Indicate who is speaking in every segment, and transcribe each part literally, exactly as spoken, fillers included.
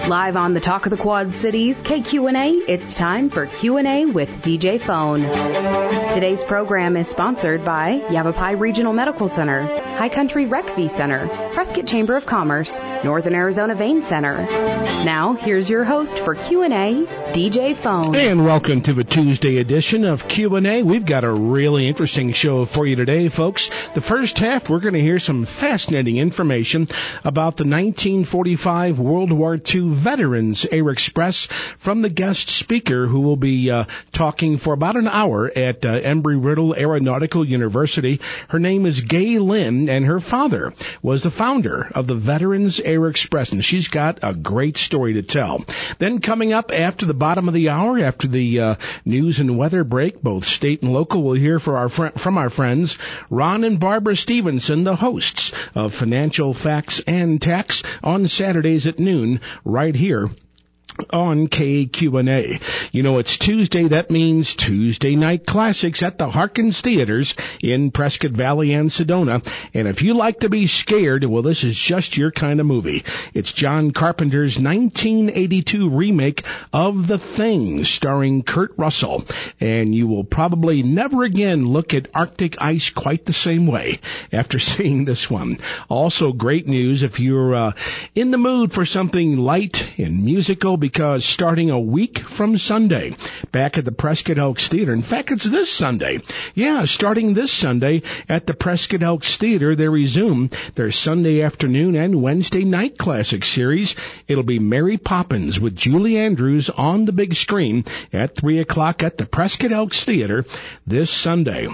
Speaker 1: Live on the Talk of the Quad Cities, K Q and A, it's time for Q and A with D J Phone. Today's program is sponsored by Yavapai Regional Medical Center, High Country Rec V Center, Prescott Chamber of Commerce, Northern Arizona Vein Center. Now, here's your host for Q and A, D J Phone.
Speaker 2: And welcome to the Tuesday edition of Q and A. We've got a really interesting show for you today, folks. The first half, we're going to hear some fascinating information about the nineteen forty-five World War Two Veterans Air Express from the guest speaker who will be uh, talking for about an hour at uh, Embry-Riddle Aeronautical University. Her name is Gay Lynn, and her father was the founder of the Veterans Air Express, and she's got a great story to tell. Then coming up after the bottom of the hour, after the uh, news and weather break, both state and local, we'll hear for our fr- from our friends Ron and Barbara Stevenson, the hosts of Financial Facts and Tax on Saturdays at noon, right here on K Q and A. You know, it's Tuesday. That means Tuesday night classics at the Harkins Theaters in Prescott Valley and Sedona. And if you like to be scared, well, this is just your kind of movie. It's John Carpenter's nineteen eighty-two remake of The Thing, starring Kurt Russell. And you will probably never again look at Arctic ice quite the same way after seeing this one. Also, great news if you're uh, in the mood for something light and musical, because starting a week from Sunday, back at the Prescott Elks Theater, in fact, it's this Sunday. Yeah, starting this Sunday at the Prescott Elks Theater, they resume their Sunday afternoon and Wednesday night classic series. It'll be Mary Poppins with Julie Andrews on the big screen at three o'clock at the Prescott Elks Theater this Sunday.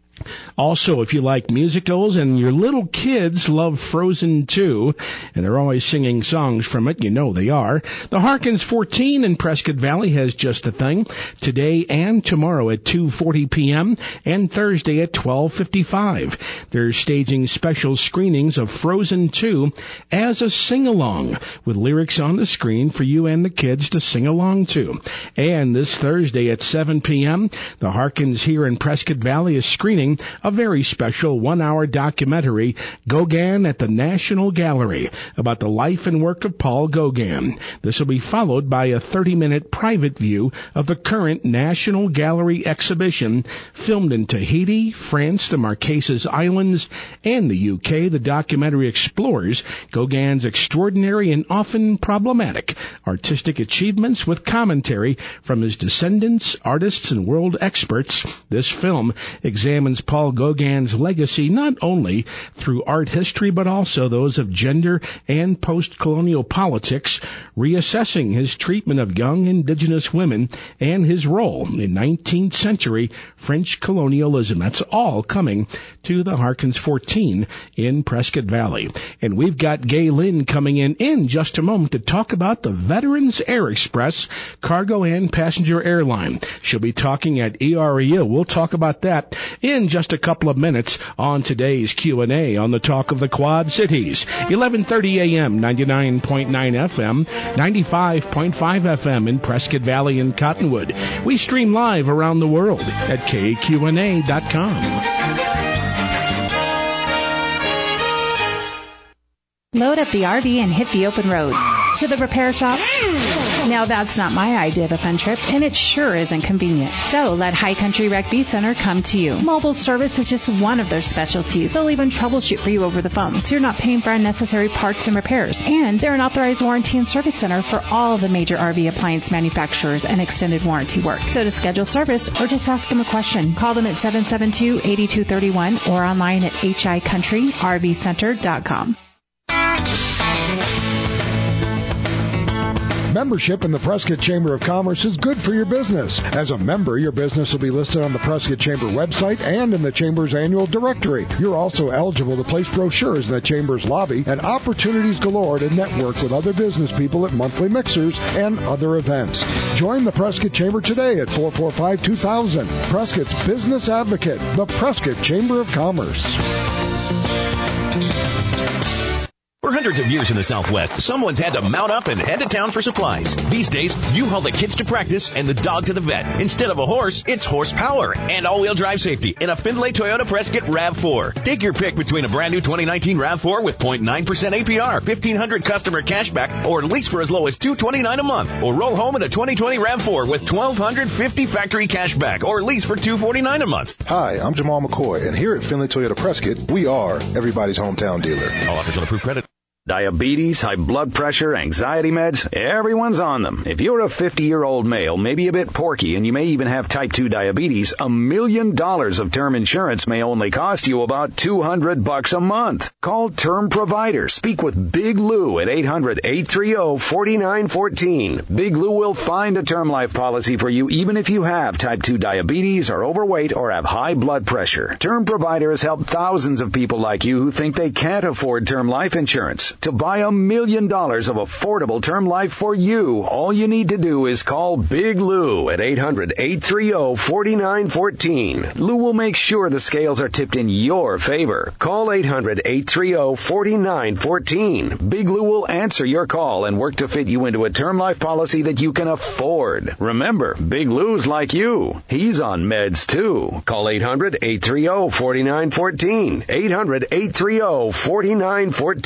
Speaker 2: Also, if you like musicals and your little kids love Frozen two, and they're always singing songs from it, you know they are, the Harkins fourteen in Prescott Valley has just the thing, today and tomorrow at two forty p.m. and Thursday at twelve fifty-five. They're staging special screenings of Frozen two as a sing-along, with lyrics on the screen for you and the kids to sing along to. And this Thursday at seven p.m., the Harkins here in Prescott Valley is screening a very special one-hour documentary, Gauguin at the National Gallery, about the life and work of Paul Gauguin. This will be followed by a thirty-minute private view of the current National Gallery exhibition, filmed in Tahiti, France, the Marquesas Islands, and the U K. The documentary explores Gauguin's extraordinary and often problematic artistic achievements with commentary from his descendants, artists, and world experts. This film examines Paul Gauguin's legacy not only through art history but also those of gender and post-colonial politics, reassessing his treatment of young indigenous women and his role in nineteenth century French colonialism. That's all coming to the Harkins fourteen in Prescott Valley. And we've got Gay Lynn coming in in just a moment to talk about the Veterans Air Express cargo and passenger airline. She'll be talking at E R E U. We'll talk about that in just a couple of minutes on today's Q and A on the Talk of the Quad Cities. eleven thirty a.m., ninety-nine point nine F M, ninety-five point five F M in Prescott Valley and Cottonwood. We stream live around the world at K Q N A dot com.
Speaker 3: Load up the R V and hit the open road. To the repair shop? Now that's not my idea of a fun trip, and it sure isn't convenient. So let High Country Rec V Center come to you. Mobile service is just one of their specialties. They'll even troubleshoot for you over the phone, so you're not paying for unnecessary parts and repairs. And they're an authorized warranty and service center for all the major R V appliance manufacturers and extended warranty work. So to schedule service or just ask them a question, call them at seven seven two, eight two three one or online at h i country r v center dot com.
Speaker 4: Membership in the Prescott Chamber of Commerce is good for your business. As a member, your business will be listed on the Prescott Chamber website and in the Chamber's annual directory. You're also eligible to place brochures in the Chamber's lobby and opportunities galore to network with other business people at monthly mixers and other events. Join the Prescott Chamber today at four four five, two thousand. Prescott's Business Advocate, the Prescott Chamber of Commerce.
Speaker 5: For hundreds of years in the Southwest, someone's had to mount up and head to town for supplies. These days, you haul the kids to practice and the dog to the vet. Instead of a horse, it's horsepower and all-wheel drive safety in a Findlay Toyota Prescott RAV four. Take your pick between a brand new twenty nineteen RAV four with zero point nine percent A P R, fifteen hundred customer cashback, or lease for as low as two hundred twenty-nine dollars a month. Or roll home in a twenty twenty RAV four with twelve hundred fifty dollars factory cashback, or lease for two hundred forty-nine dollars a month.
Speaker 6: Hi, I'm Jamal McCoy, and here at Findlay Toyota Prescott, we are everybody's hometown dealer.
Speaker 5: All offers on approved credit.
Speaker 7: Diabetes, high blood pressure, anxiety meds, everyone's on them. If you're a fifty-year-old male, maybe a bit porky, and you may even have type two diabetes, a million dollars of term insurance may only cost you about two hundred bucks a month. Call Term Provider. Speak with Big Lou at eight hundred, eight three zero, four nine one four. Big Lou will find a term life policy for you even if you have type two diabetes, are overweight, or have high blood pressure. Term Provider has helped thousands of people like you who think they can't afford term life insurance. To buy a million dollars of affordable term life for you, all you need to do is call Big Lou at eight hundred, eight three zero, four nine one four. Lou will make sure the scales are tipped in your favor. Call eight hundred, eight three zero, four nine one four. Big Lou will answer your call and work to fit you into a term life policy that you can afford. Remember, Big Lou's like you. He's on meds too. Call eight hundred, eight three zero, four nine one four. eight hundred, eight three zero, four nine one four.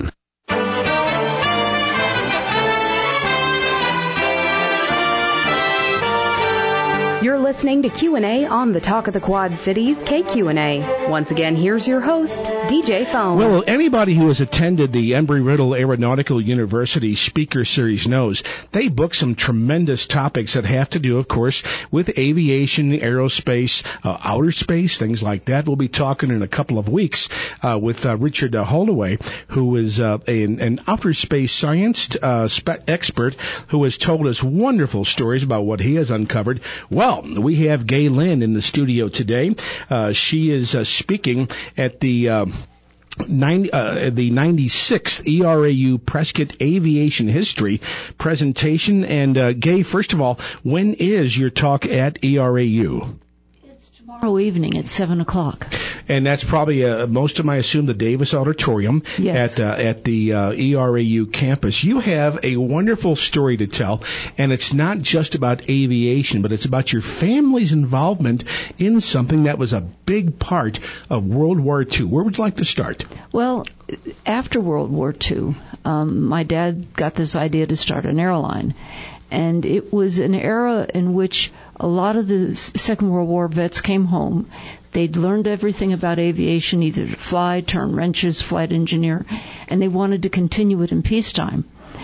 Speaker 1: You're listening to Q and A on the Talk of the Quad Cities, K Q and A. Once again, here's your host, D J Phone.
Speaker 2: Well, anybody who has attended the Embry-Riddle Aeronautical University Speaker Series knows they book some tremendous topics that have to do, of course, with aviation, aerospace, uh, outer space, things like that. We'll be talking in a couple of weeks uh, with uh, Richard uh, Holloway, who is uh, an, an outer space science uh, spe- expert who has told us wonderful stories about what he has uncovered. Well, we have Gay Lynn in the studio today. Uh, she is uh, speaking at the uh, ninety, uh, the ninety-sixth E R A U Prescott Aviation History presentation. And uh, Gay, first of all, when is your talk at E R A U?
Speaker 8: Tomorrow evening at seven o'clock.
Speaker 2: And that's probably, uh, most of them, I assume, the Davis Auditorium
Speaker 8: yes.
Speaker 2: at uh, at the uh, E R A U campus. You have a wonderful story to tell, and it's not just about aviation, but it's about your family's involvement in something that was a big part of World War Two. Where would you like to start?
Speaker 8: Well, after World War Two, um, my dad got this idea to start an airline. And it was an era in which a lot of the Second World War vets came home. They'd learned everything about aviation, either to fly, turn wrenches, flight engineer, and they wanted to continue it in peacetime.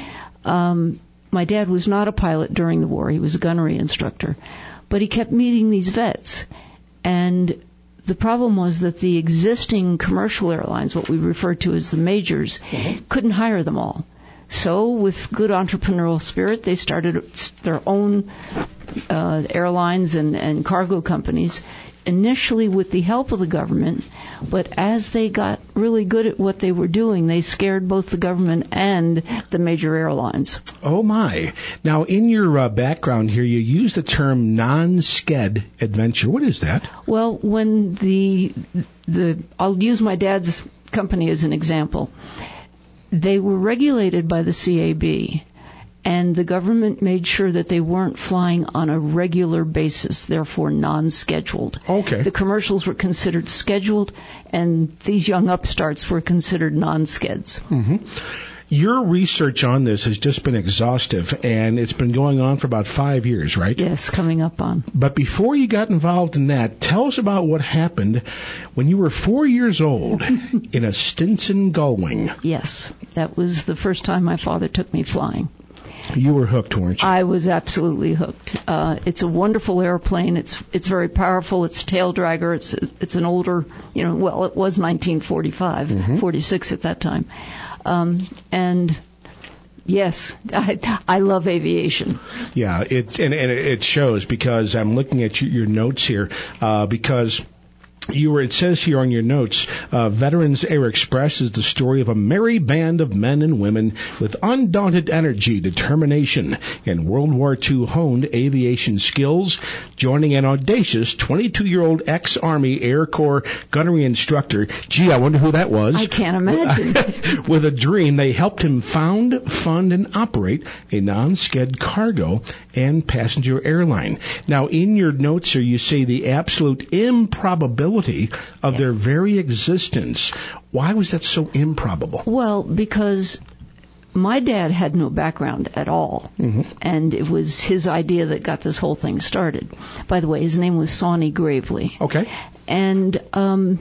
Speaker 8: Um, my dad was not a pilot during the war. He was a gunnery instructor. But he kept meeting these vets. And the problem was that the existing commercial airlines, what we refer to as the majors, mm-hmm. couldn't hire them all. So, with good entrepreneurial spirit, they started their own uh, airlines and, and cargo companies, initially with the help of the government. But as they got really good at what they were doing, they scared both the government and the major airlines.
Speaker 2: Oh, my. Now, in your uh, background here, you use the term non-sked adventure. What is that?
Speaker 8: Well, when the the I'll use my dad's company as an example. They were regulated by the C A B, and the government made sure that they weren't flying on a regular basis, therefore non-scheduled.
Speaker 2: Okay.
Speaker 8: The commercials were considered scheduled, and these young upstarts were considered non-skeds.
Speaker 2: Mm-hmm. Your research on this has just been exhaustive, and it's been going on for about five years, right?
Speaker 8: Yes, coming up on.
Speaker 2: But before you got involved in that, tell us about what happened when you were four years old in a Stinson Gullwing.
Speaker 8: Yes, that was the first time my father took me flying.
Speaker 2: You were hooked, weren't you?
Speaker 8: I was absolutely hooked. Uh, it's a wonderful airplane. It's it's very powerful. It's a tail dragger. It's it's an older, you know, well, it was nineteen forty-five, mm-hmm. forty-six at that time. Um, and yes, I, I love aviation.
Speaker 2: Yeah, it's and, and it shows because I'm looking at your, your notes here uh, because You were, it says here on your notes, uh, Veterans Air Express is the story of a merry band of men and women with undaunted energy, determination, and World War Two honed aviation skills, joining an audacious twenty-two-year-old ex-Army Air Corps gunnery instructor. Gee, I wonder who that was.
Speaker 8: I can't imagine.
Speaker 2: With a dream, they helped him found, fund, and operate a non-sked cargo and passenger airline. Now, in your notes here, you say the absolute improbability of yeah. their very existence. Why was that so improbable?
Speaker 8: Well, because my dad had no background at all, mm-hmm. and it was his idea that got this whole thing started. By the way, his name was Sawney Gravely.
Speaker 2: Okay.
Speaker 8: And um,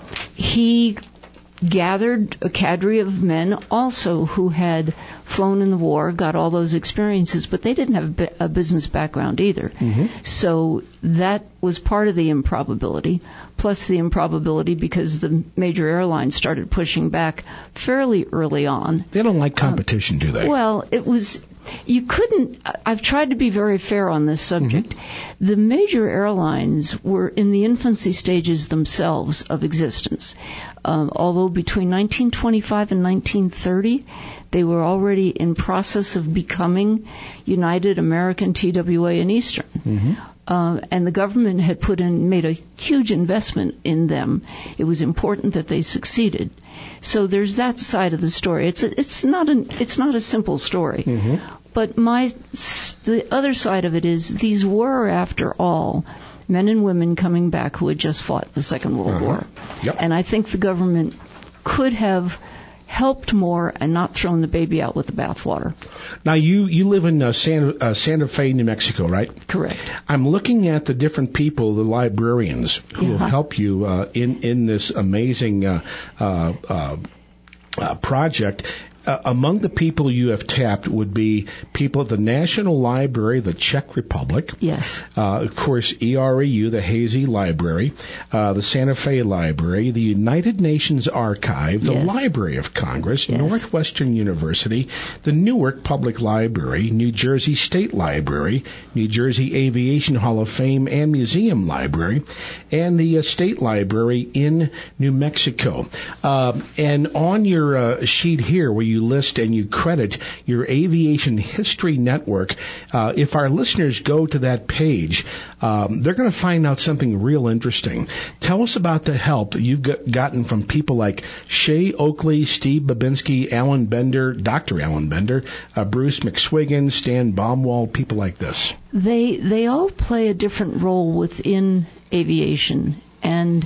Speaker 8: he gathered a cadre of men also who had flown in the war, got all those experiences, but they didn't have a business background either. Mm-hmm. So that was part of the improbability, plus the improbability because the major airlines started pushing back fairly early on.
Speaker 2: They don't like competition, um, do they?
Speaker 8: Well, it was... You couldn't, I've tried to be very fair on this subject. Mm-hmm. The major airlines were in the infancy stages themselves of existence. Um, although between nineteen twenty-five and nineteen thirty, they were already in process of becoming United, American, T W A, and Eastern. Mm-hmm. Uh, and the government had put in, made a huge investment in them. It was important that they succeeded. So there's that side of the story. It's a, it's not an it's not a simple story. Mm-hmm. But my the other side of it is these were, after all, men and women coming back who had just fought the Second World uh-huh. War.
Speaker 2: Yep.
Speaker 8: And I think the government could have helped more and not thrown the baby out with the bathwater.
Speaker 2: Now, you, you live in uh, Santa, uh, Santa Fe, New Mexico, right?
Speaker 8: Correct.
Speaker 2: I'm looking at the different people, the librarians, who
Speaker 8: yeah.
Speaker 2: will help you uh, in, in this amazing uh, uh, uh, uh, project. Uh, among the people you have tapped would be people at the National Library of the Czech Republic.
Speaker 8: Yes.
Speaker 2: Uh, of course, E R A U, the Hazy Library, uh, the Santa Fe Library, the United Nations Archive, the
Speaker 8: yes.
Speaker 2: Library of Congress,
Speaker 8: yes.
Speaker 2: Northwestern University, the Newark Public Library, New Jersey State Library, New Jersey Aviation Hall of Fame and Museum Library, and the uh, State Library in New Mexico. Uh, and on your uh, sheet here, where you list and you credit your Aviation History Network, uh, if our listeners go to that page, um, they're going to find out something real interesting. Tell us about the help that you've got, gotten from people like Shay Oakley, Steve Babinski, Alan Bender, Doctor Alan Bender, uh, Bruce McSwiggan, Stan Baumwald, people like this.
Speaker 8: They they all play a different role within aviation, and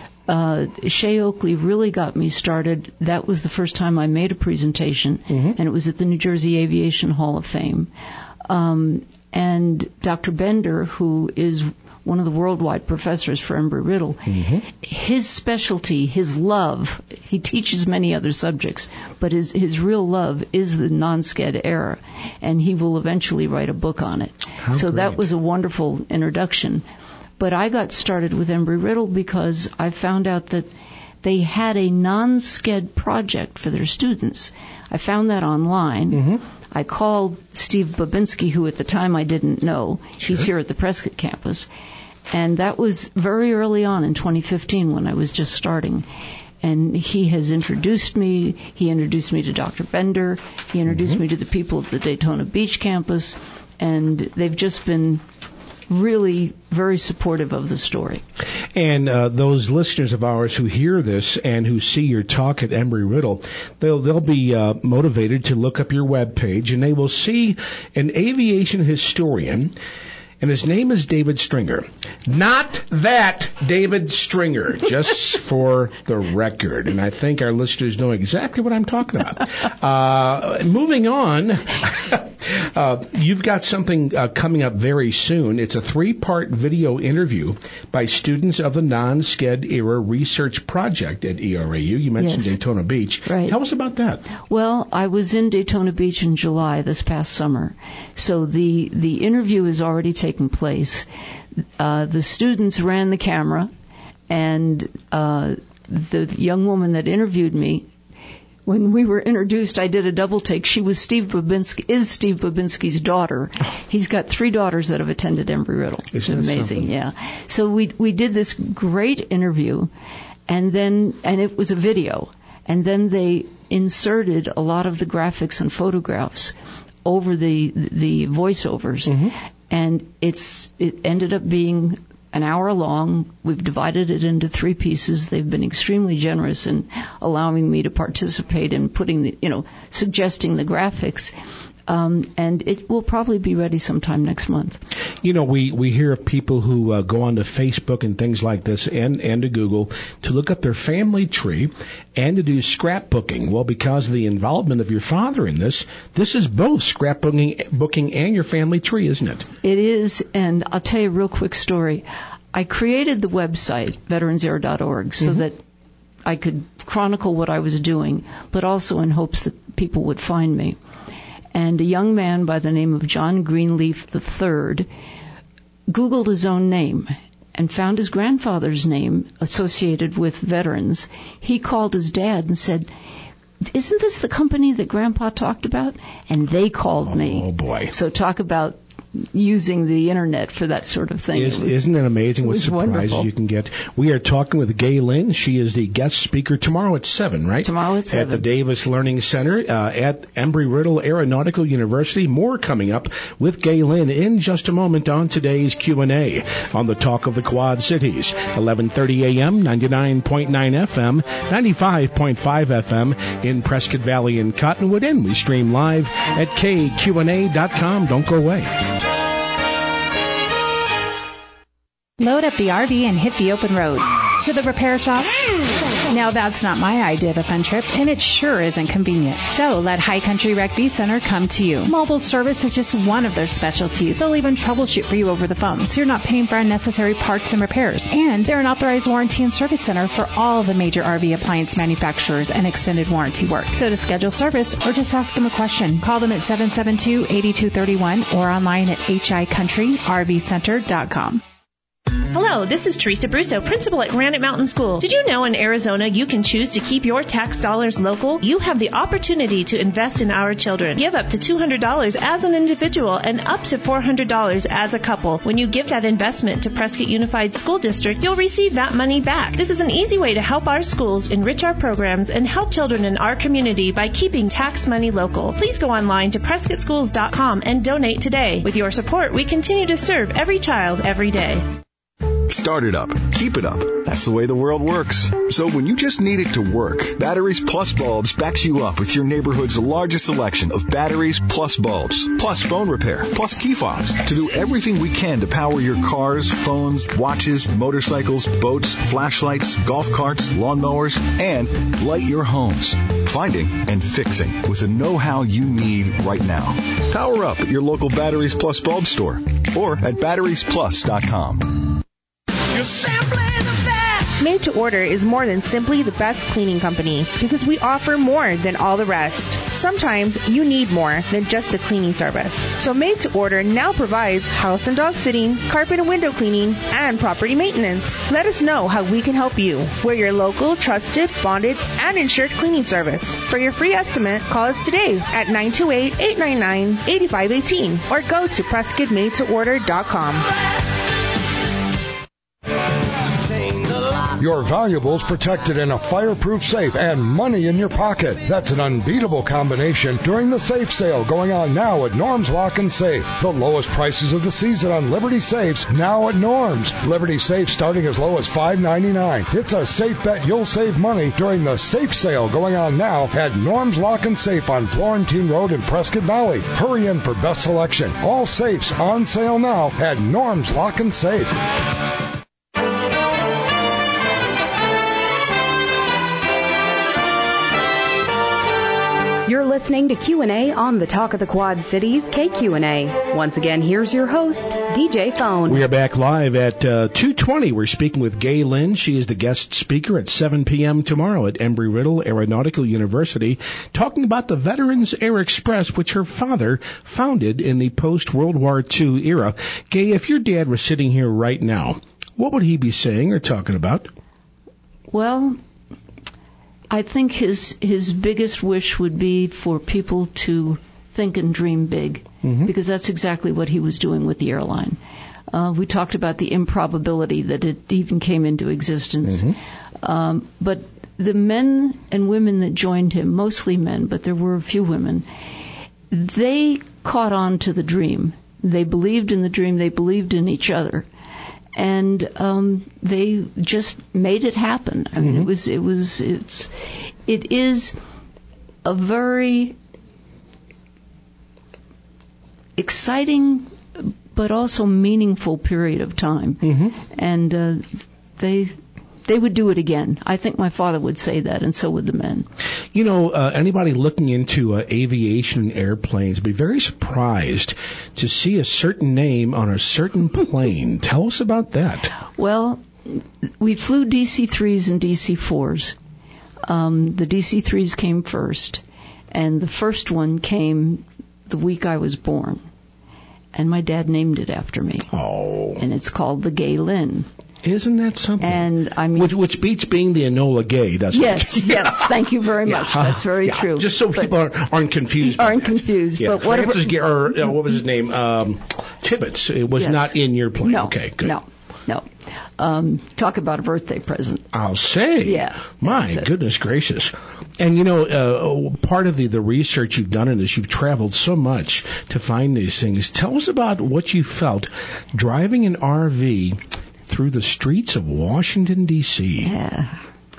Speaker 8: Uh, Shay Oakley really got me started. That was the first time I made a presentation, mm-hmm. and it was at the New Jersey Aviation Hall of Fame. Um, and Doctor Bender, who is one of the worldwide professors for Embry-Riddle, mm-hmm. his specialty, his love, he teaches many other subjects, but his, his real love is the non-sked era, and he will eventually write a book on it.
Speaker 2: How
Speaker 8: so
Speaker 2: great.
Speaker 8: That was a wonderful introduction. But I got started with Embry-Riddle because I found out that they had a non-sked project for their students. I found that online. Mm-hmm. I called Steve Babinski, who at the time I didn't know. Sure. He's here at the Prescott campus. And that was very early on in twenty fifteen when I was just starting. And he has introduced me. He introduced me to Doctor Bender. He introduced mm-hmm. me to the people at the Daytona Beach campus. And they've just been really very supportive of the story.
Speaker 2: And uh, those listeners of ours who hear this and who see your talk at Embry-Riddle, they'll they'll be uh, motivated to look up your webpage, and they will see an aviation historian, and his name is David Stringer. Not that David Stringer, just for the record. And I think our listeners know exactly what I'm talking about. Uh, moving on, uh, you've got something uh, coming up very soon. It's a three-part video interview by students of the non-sked era research project at E R A U. You mentioned
Speaker 8: yes.
Speaker 2: Daytona Beach.
Speaker 8: Right.
Speaker 2: Tell us about that.
Speaker 8: Well, I was in Daytona Beach in July this past summer. So the, the interview is already taking place. Uh, the students ran the camera, and uh, the young woman that interviewed me when we were introduced, I did a double take. She was Steve Babinski, is Steve Babinski's daughter. He's got three daughters that have attended Embry-Riddle. It's amazing, something? Yeah. So we we did this great interview, and then and it was a video, and then they inserted a lot of the graphics and photographs over the the voiceovers, mm-hmm. and it's it ended up being an hour long. We've divided it into three pieces. They've been extremely generous in allowing me to participate in putting the, you know, suggesting the graphics. Um, and it will probably be ready sometime next month.
Speaker 2: You know, we, we hear of people who uh, go onto Facebook and things like this and, and to Google to look up their family tree and to do scrapbooking. Well, because of the involvement of your father in this, this is both scrapbooking booking and your family tree, isn't it?
Speaker 8: It is, and I'll tell you a real quick story. I created the website, veterans era dot org, so mm-hmm. that I could chronicle what I was doing, but also in hopes that people would find me. And a young man by the name of John Greenleaf the third Googled his own name and found his grandfather's name associated with veterans. He called his dad and said, "Isn't this the company that Grandpa talked about?" And they called
Speaker 2: oh,
Speaker 8: me.
Speaker 2: Oh, boy.
Speaker 8: So talk about using the internet for that sort of thing.
Speaker 2: Is,
Speaker 8: it was,
Speaker 2: isn't it amazing what
Speaker 8: it
Speaker 2: surprises
Speaker 8: wonderful.
Speaker 2: you can get? We are talking with Gay Lynn. She is the guest speaker tomorrow at seven, right?
Speaker 8: Tomorrow at seven.
Speaker 2: At the Davis Learning Center uh, at Embry-Riddle Aeronautical University. More coming up with Gay Lynn in just a moment on today's Q and A on the Talk of the Quad Cities. eleven thirty a.m., ninety-nine point nine F M, ninety-five point five F M in Prescott Valley and Cottonwood. And we stream live at K Q N A dot com. Don't go away.
Speaker 3: Load up the R V and hit the open road. To the repair shop? Now that's not my idea of a fun trip, and it sure isn't convenient. So let High Country Rec V Center come to you. Mobile service is just one of their specialties. They'll even troubleshoot for you over the phone, so you're not paying for unnecessary parts and repairs. And they're an authorized warranty and service center for all the major R V appliance manufacturers and extended warranty work. So to schedule service or just ask them a question, call them at seven seven two, eight two three one or online at h i country r v center dot com.
Speaker 9: Hello, this is Teresa Brusso, principal at Granite Mountain School. Did you know in Arizona you can choose to keep your tax dollars local? You have the opportunity to invest in our children. Give up to two hundred dollars as an individual and up to four hundred dollars as a couple. When you give that investment to Prescott Unified School District, you'll receive that money back. This is an easy way to help our schools enrich our programs and help children in our community by keeping tax money local. Please go online to prescott schools dot com and donate today. With your support, we continue to serve every child every day.
Speaker 10: Start it up. Keep it up. That's the way the world works. So when you just need it to work, Batteries Plus Bulbs backs you up with your neighborhood's largest selection of batteries plus bulbs, plus phone repair, plus key fobs to do everything we can to power your cars, phones, watches, motorcycles, boats, flashlights, golf carts, lawnmowers, and light your homes. Finding and fixing with the know-how you need right now. Power up at your local Batteries Plus Bulb store or at batteries plus dot com.
Speaker 11: You're simply the best. Made to Order is more than simply the best cleaning company because we offer more than all the rest. Sometimes you need more than just a cleaning service. So Made to Order now provides house and dog sitting, carpet and window cleaning, and property maintenance. Let us know how we can help you. We're your local, trusted, bonded, and insured cleaning service. For your free estimate, call us today at nine two eight, eight nine nine, eight five one eight or go to prescott made to order dot com.
Speaker 4: Your valuables protected in a fireproof safe and money in your pocket. That's an unbeatable combination during the safe sale going on now at Norm's Lock and Safe. The lowest prices of the season on Liberty safes now at Norm's. Liberty safe starting as low as five ninety-nine. It's a safe bet you'll save money during the safe sale going on now at Norm's Lock and Safe on Florentine Road in Prescott Valley. Hurry in for best selection. All safes on sale now at Norm's Lock and Safe.
Speaker 1: You're listening to Q and A on the Talk of the Quad Cities, K Q N A. Once again, here's your host, D J Phone.
Speaker 2: We are back live at uh, two twenty. We're speaking with Gay Lynn. She is the guest speaker at seven p.m. tomorrow at Embry-Riddle Aeronautical University, talking about the Veterans Air Express, which her father founded in the post-World War Two era. Gay, if your dad was sitting here right now, what would he be saying or talking about?
Speaker 8: Well, I think his his biggest wish would be for people to think and dream big, mm-hmm. because that's exactly what he was doing with the airline. Uh, we talked about the improbability that it even came into existence. Mm-hmm. Um, but the men and women that joined him, mostly men, but there were a few women, they caught on to the dream. They believed in the dream. They believed in each other. And um, they just made it happen. I mean, mm-hmm. it was, it was, it's, it is a very exciting, but also meaningful period of time. Mm-hmm. And uh, they, they would do it again. I think my father would say that, and so would the men.
Speaker 2: You know, uh, anybody looking into uh, aviation and airplanes would be very surprised to see a certain name on a certain plane. Tell us about that.
Speaker 8: Well, we flew D C threes and D C fours. Um, the D C threes came first, and the first one came the week I was born. And my dad named it after me.
Speaker 2: Oh.
Speaker 8: And it's called the Gay Lynn.
Speaker 2: Isn't that something?
Speaker 8: And I mean,
Speaker 2: which, which beats being the Enola Gay, doesn't
Speaker 8: yes,
Speaker 2: it?
Speaker 8: Yes, yes. Thank you very much.
Speaker 2: Yeah.
Speaker 8: That's very
Speaker 2: yeah.
Speaker 8: true.
Speaker 2: Just so
Speaker 8: but
Speaker 2: people aren't, aren't confused.
Speaker 8: Aren't confused.
Speaker 2: Yeah.
Speaker 8: But whatever.
Speaker 2: Francis, or uh, what was his name? Um, Tibbets. It was
Speaker 8: yes.
Speaker 2: not in your plane.
Speaker 8: No.
Speaker 2: Okay, good.
Speaker 8: No. No. Um, talk about a birthday present.
Speaker 2: I'll say.
Speaker 8: Yeah.
Speaker 2: My goodness gracious. And, you know, uh, part of the, the research you've done in this, you've traveled so much to find these things. Tell us about what you felt driving an R V through the streets of Washington, D C
Speaker 8: Yeah.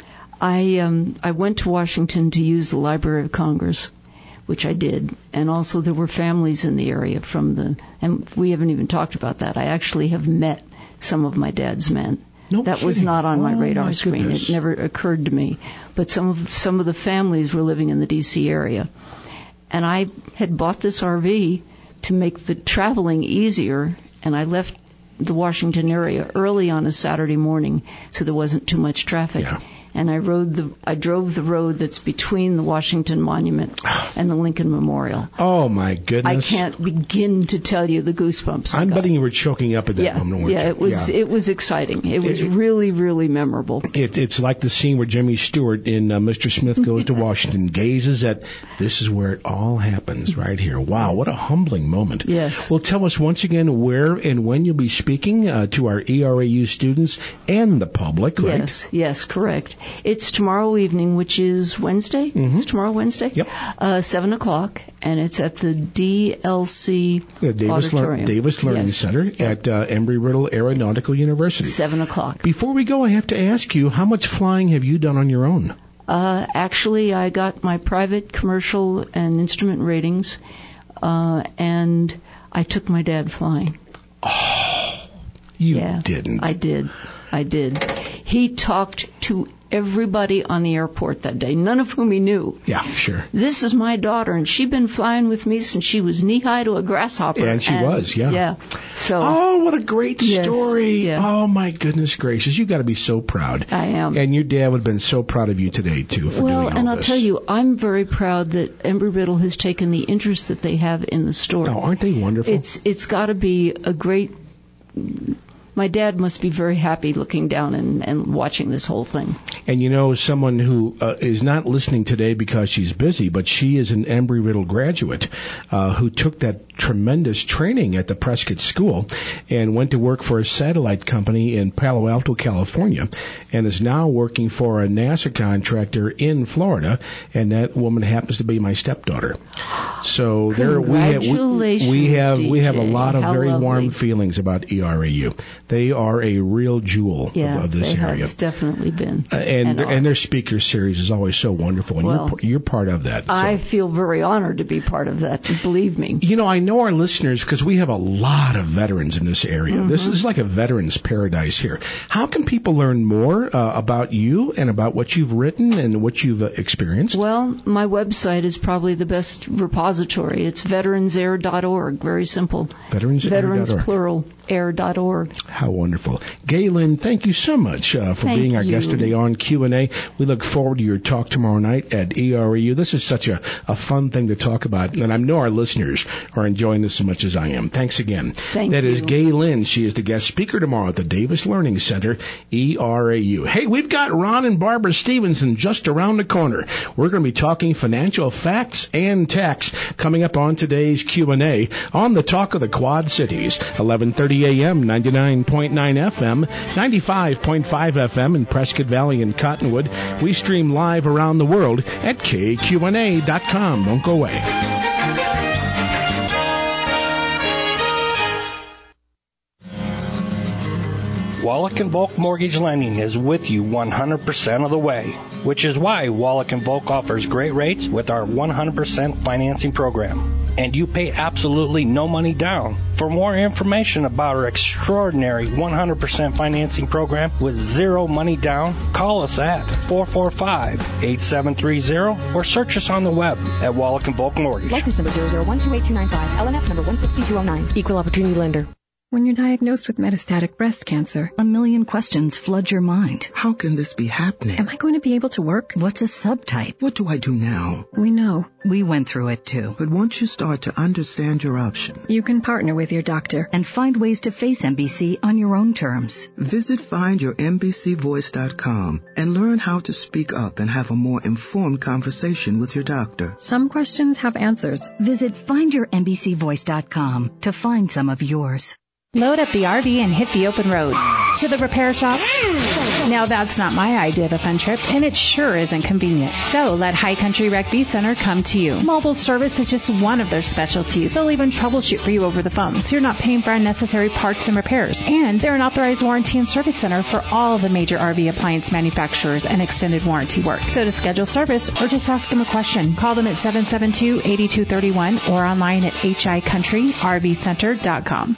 Speaker 8: I, um, I went to Washington to use the Library of Congress, which I did. And also there were families in the area from the, and we haven't even talked about that. I actually have met some of my dad's men.
Speaker 2: No
Speaker 8: that
Speaker 2: kidding.
Speaker 8: was not on
Speaker 2: oh,
Speaker 8: my radar
Speaker 2: my
Speaker 8: screen.
Speaker 2: Goodness.
Speaker 8: It never occurred to me. But some of some of the families were living in the D C area. And I had bought this R V to make the traveling easier, and I left the Washington area early on a Saturday morning so there wasn't too much traffic.
Speaker 2: Yeah.
Speaker 8: And I rode the I drove the road that's between the Washington Monument and the Lincoln Memorial.
Speaker 2: Oh my goodness!
Speaker 8: I can't begin to tell you the goosebumps.
Speaker 2: I'm betting you were choking up at that
Speaker 8: yeah,
Speaker 2: moment.
Speaker 8: Yeah,
Speaker 2: you?
Speaker 8: it was
Speaker 2: yeah.
Speaker 8: it was exciting. It was
Speaker 2: it,
Speaker 8: really really memorable.
Speaker 2: It, it's like the scene where Jimmy Stewart in uh, Mister Smith Goes to Washington gazes at this is where it all happens right here. Wow, what a humbling moment.
Speaker 8: Yes.
Speaker 2: Well, tell us once again where and when you'll be speaking uh, to our E R A U students and the public. Right?
Speaker 8: Yes, yes, correct. It's tomorrow evening, which is Wednesday.
Speaker 2: Mm-hmm.
Speaker 8: It's tomorrow Wednesday.
Speaker 2: Yep.
Speaker 8: Uh, seven o'clock, and it's at the D L C
Speaker 2: the Davis
Speaker 8: Auditorium.
Speaker 2: Le- Davis Learning
Speaker 8: yes.
Speaker 2: Center
Speaker 8: yep.
Speaker 2: at uh, Embry-Riddle Aeronautical University.
Speaker 8: Seven o'clock.
Speaker 2: Before we go, I have to ask you, how much flying have you done on your own?
Speaker 8: Uh, actually, I got my private, commercial, and instrument ratings, uh, and I took my dad flying.
Speaker 2: Oh, you
Speaker 8: yeah,
Speaker 2: didn't.
Speaker 8: I did. I did. He talked to everybody on the airport that day, none of whom he knew.
Speaker 2: Yeah, sure.
Speaker 8: This is my daughter, and she'd been flying with me since she was knee-high to a grasshopper.
Speaker 2: And she
Speaker 8: and,
Speaker 2: was, yeah.
Speaker 8: Yeah. So.
Speaker 2: Oh, what a great
Speaker 8: yes,
Speaker 2: story.
Speaker 8: Yeah.
Speaker 2: Oh, my goodness gracious. You've got to be so proud.
Speaker 8: I am.
Speaker 2: And your dad would have been so proud of you today, too, for
Speaker 8: well,
Speaker 2: doing all
Speaker 8: and I'll
Speaker 2: this.
Speaker 8: tell you, I'm very proud that Embry-Riddle has taken the interest that they have in the story.
Speaker 2: Oh, aren't they wonderful?
Speaker 8: It's It's got to be a great... My dad must be very happy looking down and, and watching this whole thing.
Speaker 2: And you know, someone who uh, is not listening today because she's busy, but she is an Embry-Riddle graduate uh, who took that tremendous training at the Prescott School and went to work for a satellite company in Palo Alto, California, and is now working for a NASA contractor in Florida, and that woman happens to be my stepdaughter. So there we have we, we have we have a lot of
Speaker 8: How
Speaker 2: very
Speaker 8: lovely.
Speaker 2: warm feelings about E R A U. They are a real jewel
Speaker 8: yeah,
Speaker 2: of, of this
Speaker 8: they
Speaker 2: area.
Speaker 8: have definitely been.
Speaker 2: Uh, and
Speaker 8: and,
Speaker 2: their, and their speaker series is always so wonderful, and
Speaker 8: well,
Speaker 2: you're you're part of that. So.
Speaker 8: I feel very honored to be part of that. Believe me.
Speaker 2: You know, I know our listeners because we have a lot of veterans in this area. Mm-hmm. This is like a veterans paradise here. How can people learn more uh, about you and about what you've written and what you've uh, experienced?
Speaker 8: Well, my website is probably the best repository. It's veterans air dot org. Very simple.
Speaker 2: veterans air dot org.
Speaker 8: Veterans plural. air dot org.
Speaker 2: How wonderful. Galen, thank you so much uh, for
Speaker 8: Thank
Speaker 2: being our
Speaker 8: you.
Speaker 2: guest today on Q and A. We look forward to your talk tomorrow night at E R E U. This is such a, a fun thing to talk about, and I know our listeners are enjoying this as much as I am. Thanks again.
Speaker 8: Thank
Speaker 2: that
Speaker 8: you.
Speaker 2: is Galen. She is the guest speaker tomorrow at the Davis Learning Center, E R A U. Hey, we've got Ron and Barbara Stevenson just around the corner. We're going to be talking financial facts and tax coming up on today's Q and A on the Talk of the Quad Cities, eleven thirty a.m., ninety-nine point nine F M, ninety-five point five F M in Prescott Valley and Cottonwood. We stream live around the world at K Q N A dot com. Don't go away.
Speaker 12: Wallach and Volk Mortgage Lending is with you one hundred percent of the way, which is why Wallach and Volk offers great rates with our one hundred percent financing program. And you pay absolutely no money down. For more information about our extraordinary one hundred percent financing program with zero money down, call us at four four five, eight seven three zero or search us on the web at Wallach and Volk Mortgage.
Speaker 13: License number zero zero one two eight two nine five, L N S number one six two zero nine. Equal Opportunity Lender.
Speaker 14: When you're diagnosed with metastatic breast cancer,
Speaker 15: a million questions flood your mind.
Speaker 16: How can this be happening?
Speaker 14: Am I going to be able to work?
Speaker 15: What's a subtype?
Speaker 16: What do I do now?
Speaker 14: We know.
Speaker 15: We went through it too.
Speaker 16: But once you start to understand your options,
Speaker 14: you can partner with your doctor
Speaker 15: and find ways to face M B C on your own terms.
Speaker 16: Visit find your M B C voice dot com and learn how to speak up and have a more informed conversation with your doctor.
Speaker 14: Some questions have answers.
Speaker 15: Visit find your M B C voice dot com to find some of yours.
Speaker 3: Load up the R V and hit the open road. To the repair shop? Now that's not my idea of a fun trip, and it sure isn't convenient. So let High Country Rec V Center come to you. Mobile service is just one of their specialties. They'll even troubleshoot for you over the phone, so you're not paying for unnecessary parts and repairs. And they're an authorized warranty and service center for all the major R V appliance manufacturers and extended warranty work. So to schedule service or just ask them a question, call them at seven seven two, eight two three one or online at h i country r v center dot com.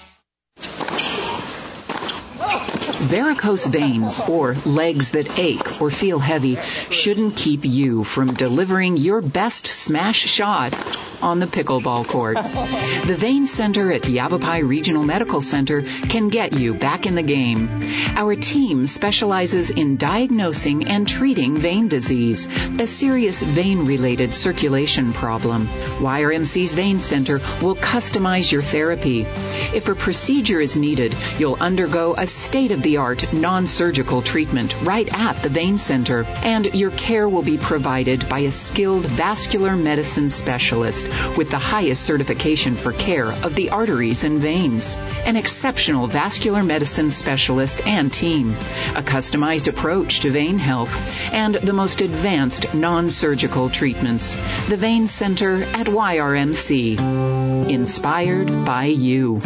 Speaker 17: Varicose veins, or legs that ache or feel heavy, shouldn't keep you from delivering your best smash shot on the pickleball court. The Vein Center at Yavapai Regional Medical Center can get you back in the game. Our team specializes in diagnosing and treating vein disease, a serious vein-related circulation problem. Y R M C's Vein Center will customize your therapy. If a procedure is needed, you'll undergo a state-of-the-art non-surgical treatment right at the Vein Center, and your care will be provided by a skilled vascular medicine specialist with the highest certification for care of the arteries and veins, an exceptional vascular medicine specialist and team, a customized approach to vein health, and the most advanced non-surgical treatments. The Vein Center at Y R M C. Inspired by you.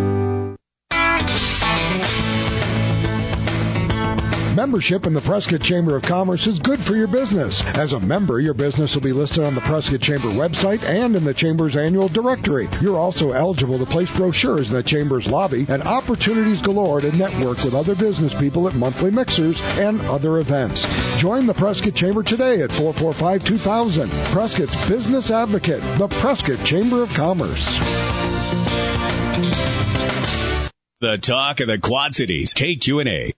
Speaker 4: Membership in the Prescott Chamber of Commerce is good for your business. As a member, your business will be listed on the Prescott Chamber website and in the Chamber's annual directory. You're also eligible to place brochures in the Chamber's lobby and opportunities galore to network with other business people at monthly mixers and other events. Join the Prescott Chamber today at four four five, two thousand. Prescott's Business Advocate, the Prescott Chamber of Commerce.
Speaker 18: The Talk of the Quad Cities, K Q and A.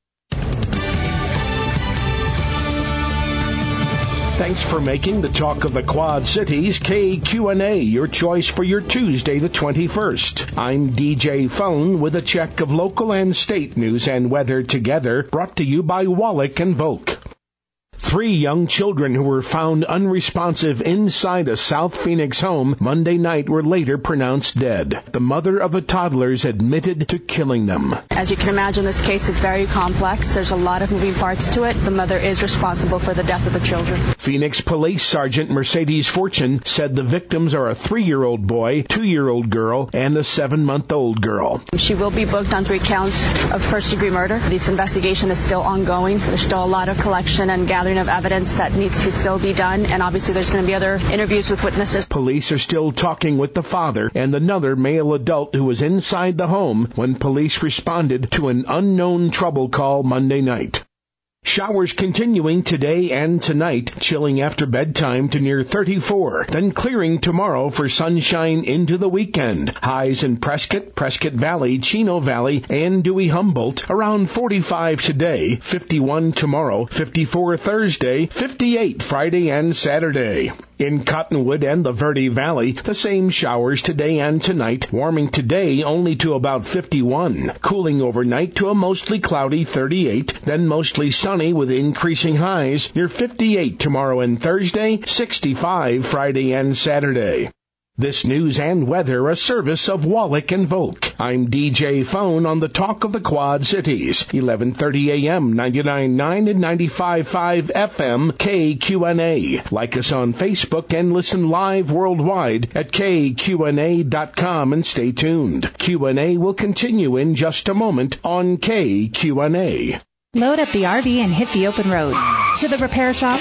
Speaker 2: Thanks for making the Talk of the Quad Cities K Q and A your choice for your Tuesday the twenty-first. I'm D J Phone with a check of local and state news and weather together, brought to you by Wallach and Volk. Three young children who were found unresponsive inside a South Phoenix home Monday night were later pronounced dead. The mother of the toddlers admitted to killing them.
Speaker 19: As you can imagine, this case is very complex. There's a lot of moving parts to it. The mother is responsible for the death of the children. Phoenix Police Sergeant Mercedes Fortune said the victims are a three-year-old boy, two-year-old girl, and a seven-month-old girl. She will be booked on three counts of first-degree murder. This investigation is still ongoing. There's still a lot of collection and gathering of evidence that needs to still be done, and obviously there's going to be other interviews with witnesses. Police are still talking with the father and another male adult who was inside the home when police responded to an unknown trouble call Monday night. Showers continuing today and tonight, chilling after bedtime to near thirty-four, then clearing tomorrow for sunshine into the weekend. Highs in Prescott, Prescott Valley, Chino Valley, and Dewey Humboldt around forty-five today, fifty-one tomorrow, fifty-four Thursday, fifty-eight Friday and Saturday. In Cottonwood and the Verde Valley, the same showers today and tonight, warming today only to about fifty-one, cooling overnight to a mostly cloudy thirty-eight, then mostly sunny with increasing highs near fifty-eight tomorrow and Thursday, sixty-five Friday and Saturday. This news and weather a service of Wallach and Volk. I'm D J Phone on the Talk of the Quad Cities, eleven thirty a.m., ninety-nine point nine and ninety-five point five F M, K Q N A. Like us on Facebook and listen live worldwide at K Q N A dot com and stay tuned. Q and A will continue in just a moment on K Q N A.
Speaker 3: Load up the R V and hit the open road. To the repair shop?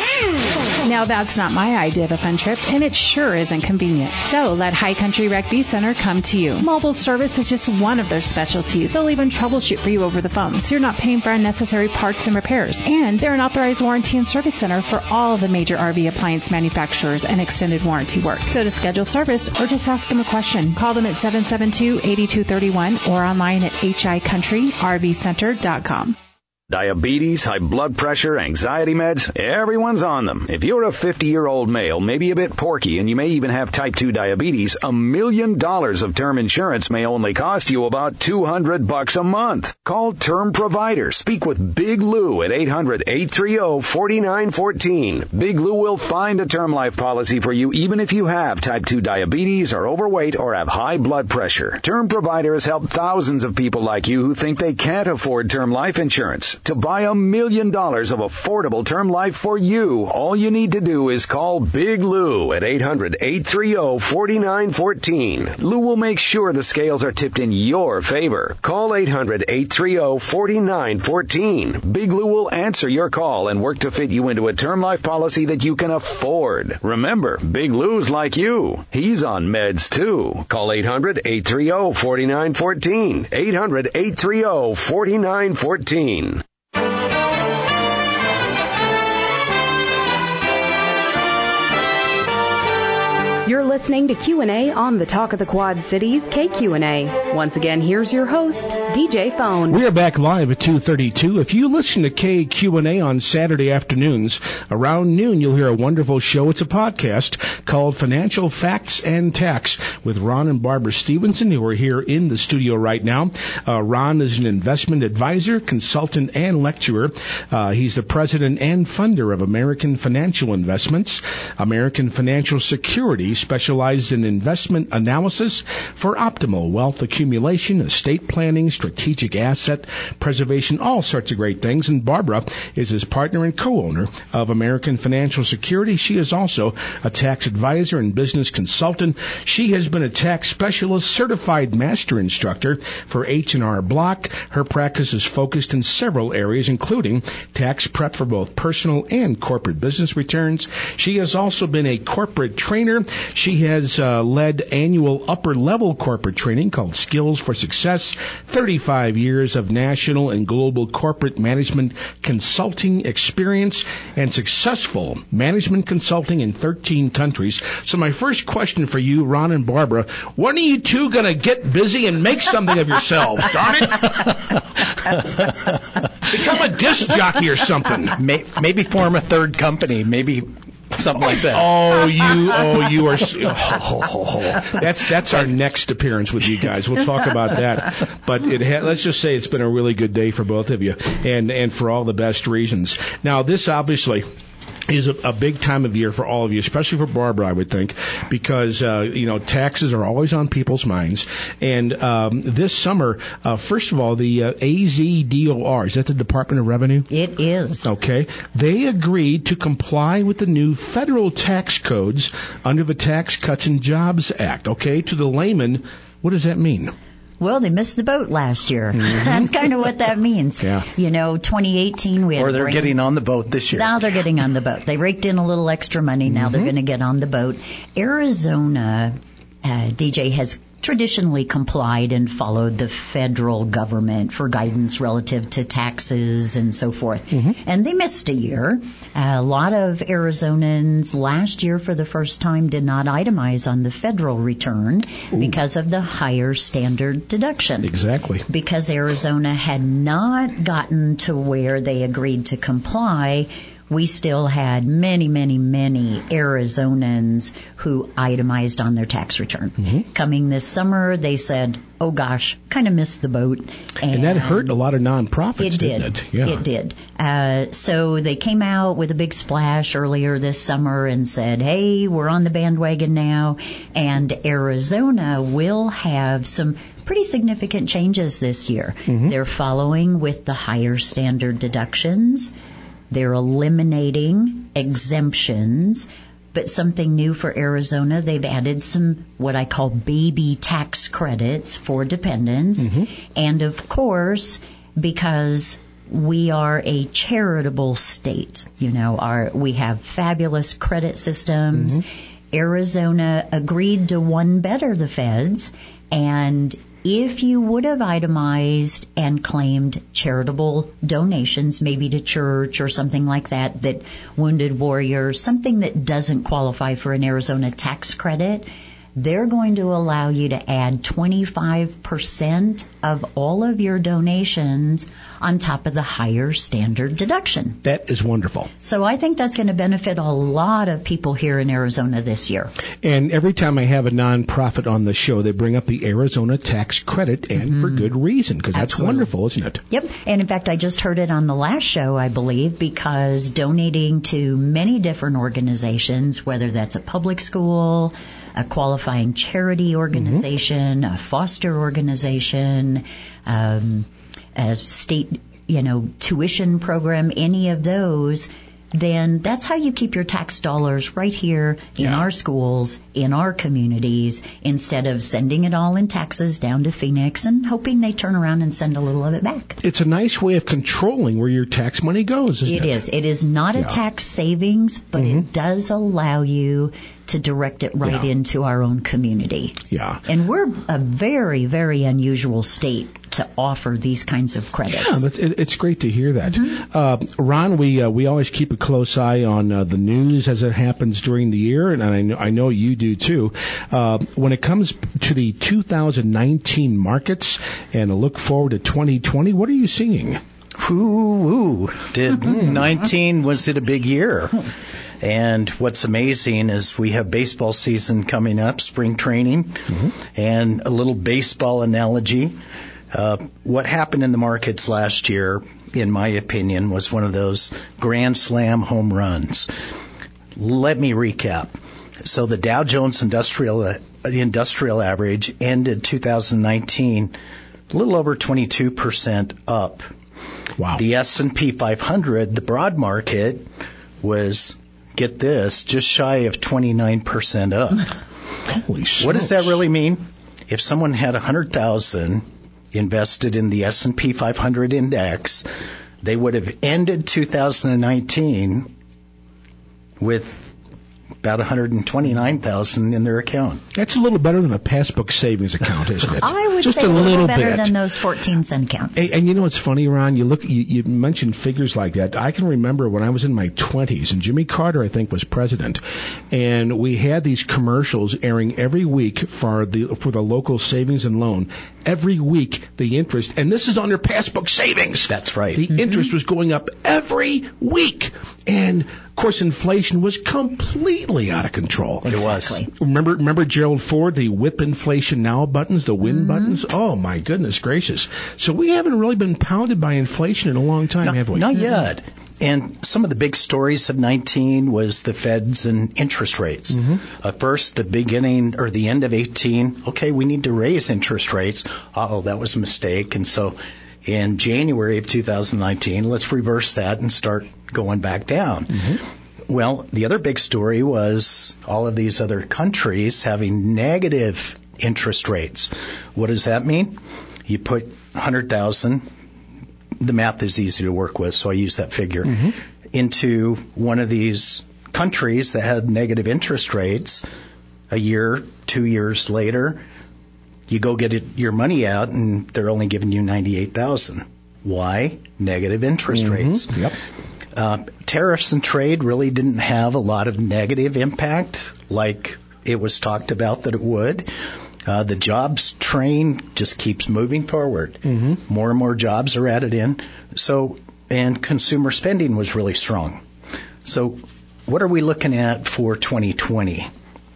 Speaker 3: Now that's not my idea of a fun trip, and it sure isn't convenient. So let High Country Rec V Center come to you. Mobile service is just one of their specialties. They'll even troubleshoot for you over the phone, so you're not paying for unnecessary parts and repairs. And they're an authorized warranty and service center for all the major R V appliance manufacturers and extended warranty work. So to schedule service or just ask them a question, call them at seven seven two, eight two three one or online at h i country r v center dot com.
Speaker 7: Diabetes, high blood pressure, anxiety meds, everyone's on them. If you're a fifty-year-old male, maybe a bit porky, and you may even have type two diabetes, a million dollars of term insurance may only cost you about two hundred bucks a month. Call Term Provider. Speak with Big Lou at eight hundred, eight three zero, four nine one four. Big Lou will find a term life policy for you even if you have type two diabetes, are overweight, or have high blood pressure. Term Provider has helped thousands of people like you who think they can't afford term life insurance. To buy a million dollars of affordable term life for you, all you need to do is call Big Lou at eight hundred, eight three zero, four nine one four. Lou will make sure the scales are tipped in your favor. Call eight hundred, eight three zero, four nine one four. Big Lou will answer your call and work to fit you into a term life policy that you can afford. Remember, Big Lou's like you. He's on meds too. Call eight hundred, eight three zero, four nine one four. eight hundred, eight three zero, four nine one four.
Speaker 1: You're listening to Q and A on the Talk of the Quad Cities, K Q N A. Once again, here's your host, D J Phone.
Speaker 2: We are back live at two thirty-two. If you listen to K Q and A on Saturday afternoons, around noon you'll hear a wonderful show. It's a podcast called Financial Facts and Tax with Ron and Barbara Stevenson, who are here in the studio right now. Uh, Ron is an investment advisor, consultant, and lecturer. Uh, he's the president and funder of American Financial Investments. American Financial Security specialized in investment analysis for optimal wealth accumulation, estate planning, strategic asset preservation, all sorts of great things. And Barbara is his partner and co-owner of American Financial Security. She is also a tax advisor and business consultant. She has been a tax specialist, certified master instructor for H and R Block. Her practice is focused in several areas, including tax prep for both personal and corporate business returns. She has also been a corporate trainer. She has uh, led annual upper-level corporate training called Skills for Success, thirty-five years of national and global corporate management consulting experience, and successful management consulting in thirteen countries. So my first question for you, Ron and Barbara, when are you two going to get busy and make something of yourselves? Darn it! Become a disc jockey or something.
Speaker 20: Maybe form a third company. Maybe something like that.
Speaker 2: Oh, you, oh, you are. Oh, oh, oh. That's that's our next appearance with you guys. We'll talk about that. But it ha- let's just say it's been a really good day for both of you, and and for all the best reasons. Now, this obviously is a, a big time of year for all of you, especially for Barbara, I would think, because, uh, you know, taxes are always on people's minds. And um, this summer, uh, first of all, the uh, A Z D O R, is that the Department of Revenue?
Speaker 21: It is.
Speaker 2: Okay. They agreed to comply with the new federal tax codes under the Tax Cuts and Jobs Act. Okay. To the layman, what does that mean?
Speaker 21: Well, they missed the boat last year. Mm-hmm. That's kind of what that means.
Speaker 2: Yeah.
Speaker 21: You know, twenty eighteen, we had
Speaker 20: Or they're
Speaker 21: rain.
Speaker 20: getting on the boat this year.
Speaker 21: Now they're getting on the boat. They raked in a little extra money. Now mm-hmm. they're going to get on the boat. Arizona uh, D J has traditionally complied and followed the federal government for guidance relative to taxes and so forth. Mm-hmm. And they missed a year. A lot of Arizonans last year for the first time did not itemize on the federal return Ooh. because of the higher standard deduction.
Speaker 2: Exactly.
Speaker 21: Because Arizona had not gotten to where they agreed to comply, we still had many, many, many Arizonans who itemized on their tax return. Mm-hmm. Coming this summer, they said, oh gosh, kind of missed the boat.
Speaker 2: And, and that hurt a lot of nonprofits,
Speaker 21: it
Speaker 2: didn't
Speaker 21: did.
Speaker 2: it? Yeah.
Speaker 21: It did. Uh, so they came out with a big splash earlier this summer and said, hey, we're on the bandwagon now. And Arizona will have some pretty significant changes this year. Mm-hmm. They're following with the higher standard deductions. They're eliminating exemptions, but something new for Arizona, they've added some what I call baby tax credits for dependents. Mm-hmm. And of course, because we are a charitable state, you know, our, we have fabulous credit systems. Mm-hmm. Arizona agreed to one better the feds, and if you would have itemized and claimed charitable donations, maybe to church or something like that, that Wounded Warrior, something that doesn't qualify for an Arizona tax credit, they're going to allow you to add twenty-five percent of all of your donations on top of the higher standard deduction.
Speaker 2: That is wonderful.
Speaker 21: So I think that's going to benefit a lot of people here in Arizona this year.
Speaker 2: And every time I have a nonprofit on the show, they bring up the Arizona tax credit, and mm-hmm. for good reason, because that's
Speaker 21: Absolutely.
Speaker 2: wonderful, isn't it?
Speaker 21: Yep. And in fact, I just heard it on the last show, I believe, because donating to many different organizations, whether that's a public school, a qualifying charity organization, mm-hmm. a foster organization, um, a state, you know, tuition program, any of those, then that's how you keep your tax dollars right here in yeah. our schools, in our communities, instead of sending it all in taxes down to Phoenix and hoping they turn around and send a little of it back.
Speaker 2: It's a nice way of controlling where your tax money goes, isn't it?
Speaker 21: It is. It is not a yeah. tax savings, but mm-hmm. it does allow you to direct it right yeah. into our own community.
Speaker 2: Yeah.
Speaker 21: And we're a very, very unusual state to offer these kinds of credits.
Speaker 2: Yeah, that's, it, it's great to hear that. Mm-hmm. Uh, Ron, we uh, we always keep a close eye on uh, the news as it happens during the year, and I know, I know you do too. Uh, when it comes to the two thousand nineteen markets and a look forward to twenty twenty, what are you seeing?
Speaker 20: Ooh, ooh. Did nineteen, was it a big year? And what's amazing is we have baseball season coming up, spring training, mm-hmm. and a little baseball analogy. Uh, what happened in the markets last year, in my opinion, was one of those grand slam home runs. Let me recap. So the Dow Jones Industrial uh, the industrial average ended two thousand nineteen a little over twenty-two percent up.
Speaker 2: Wow.
Speaker 20: The S and P five hundred, the broad market, was, get this, just shy of twenty-nine percent up.
Speaker 2: Holy smokes.
Speaker 20: What does that really mean? If someone had one hundred thousand dollars invested in the S and P five hundred index, they would have ended two thousand nineteen with about one hundred twenty-nine thousand dollars in their account.
Speaker 2: That's a little better than a passbook savings account, isn't it?
Speaker 21: I would
Speaker 2: Just
Speaker 21: say
Speaker 2: a
Speaker 21: a little,
Speaker 2: little
Speaker 21: better
Speaker 2: bit.
Speaker 21: than those fourteen cent accounts.
Speaker 2: And, and you know what's funny, Ron? You look, you, you mentioned figures like that. I can remember when I was in my twenties, and Jimmy Carter, I think, was president, and we had these commercials airing every week for the for the local savings and loan. Every week, the interest, and this is on their passbook savings.
Speaker 20: That's right.
Speaker 2: The mm-hmm. interest was going up every week, and of course, inflation was completely out of control.
Speaker 20: It was.
Speaker 2: Remember, remember Gerald Ford, the whip inflation now buttons, the win mm-hmm. buttons? Oh, my goodness gracious. So we haven't really been pounded by inflation in a long time,
Speaker 20: no,
Speaker 2: have we?
Speaker 20: Not yet. And some of the big stories of nineteen was the Feds and interest rates. Mm-hmm. At first, the beginning or the end of eighteen, okay, we need to raise interest rates. Uh-oh, that was a mistake. And so in January of two thousand nineteen, let's reverse that and start going back down. Mm-hmm. Well, the other big story was all of these other countries having negative interest rates. What does that mean? You put one hundred thousand dollars, the math is easy to work with, so I use that figure, mm-hmm. into one of these countries that had negative interest rates. a year, two years later, you go get it, your money out, and they're only giving you ninety-eight thousand dollars. Why? Negative interest
Speaker 2: Mm-hmm.
Speaker 20: rates.
Speaker 2: Yep.
Speaker 20: Uh, tariffs and trade really didn't have a lot of negative impact like it was talked about that it would. Uh, the jobs train just keeps moving forward.
Speaker 2: Mm-hmm.
Speaker 20: More and more jobs are added in. So, and consumer spending was really strong. So what are we looking at for twenty twenty?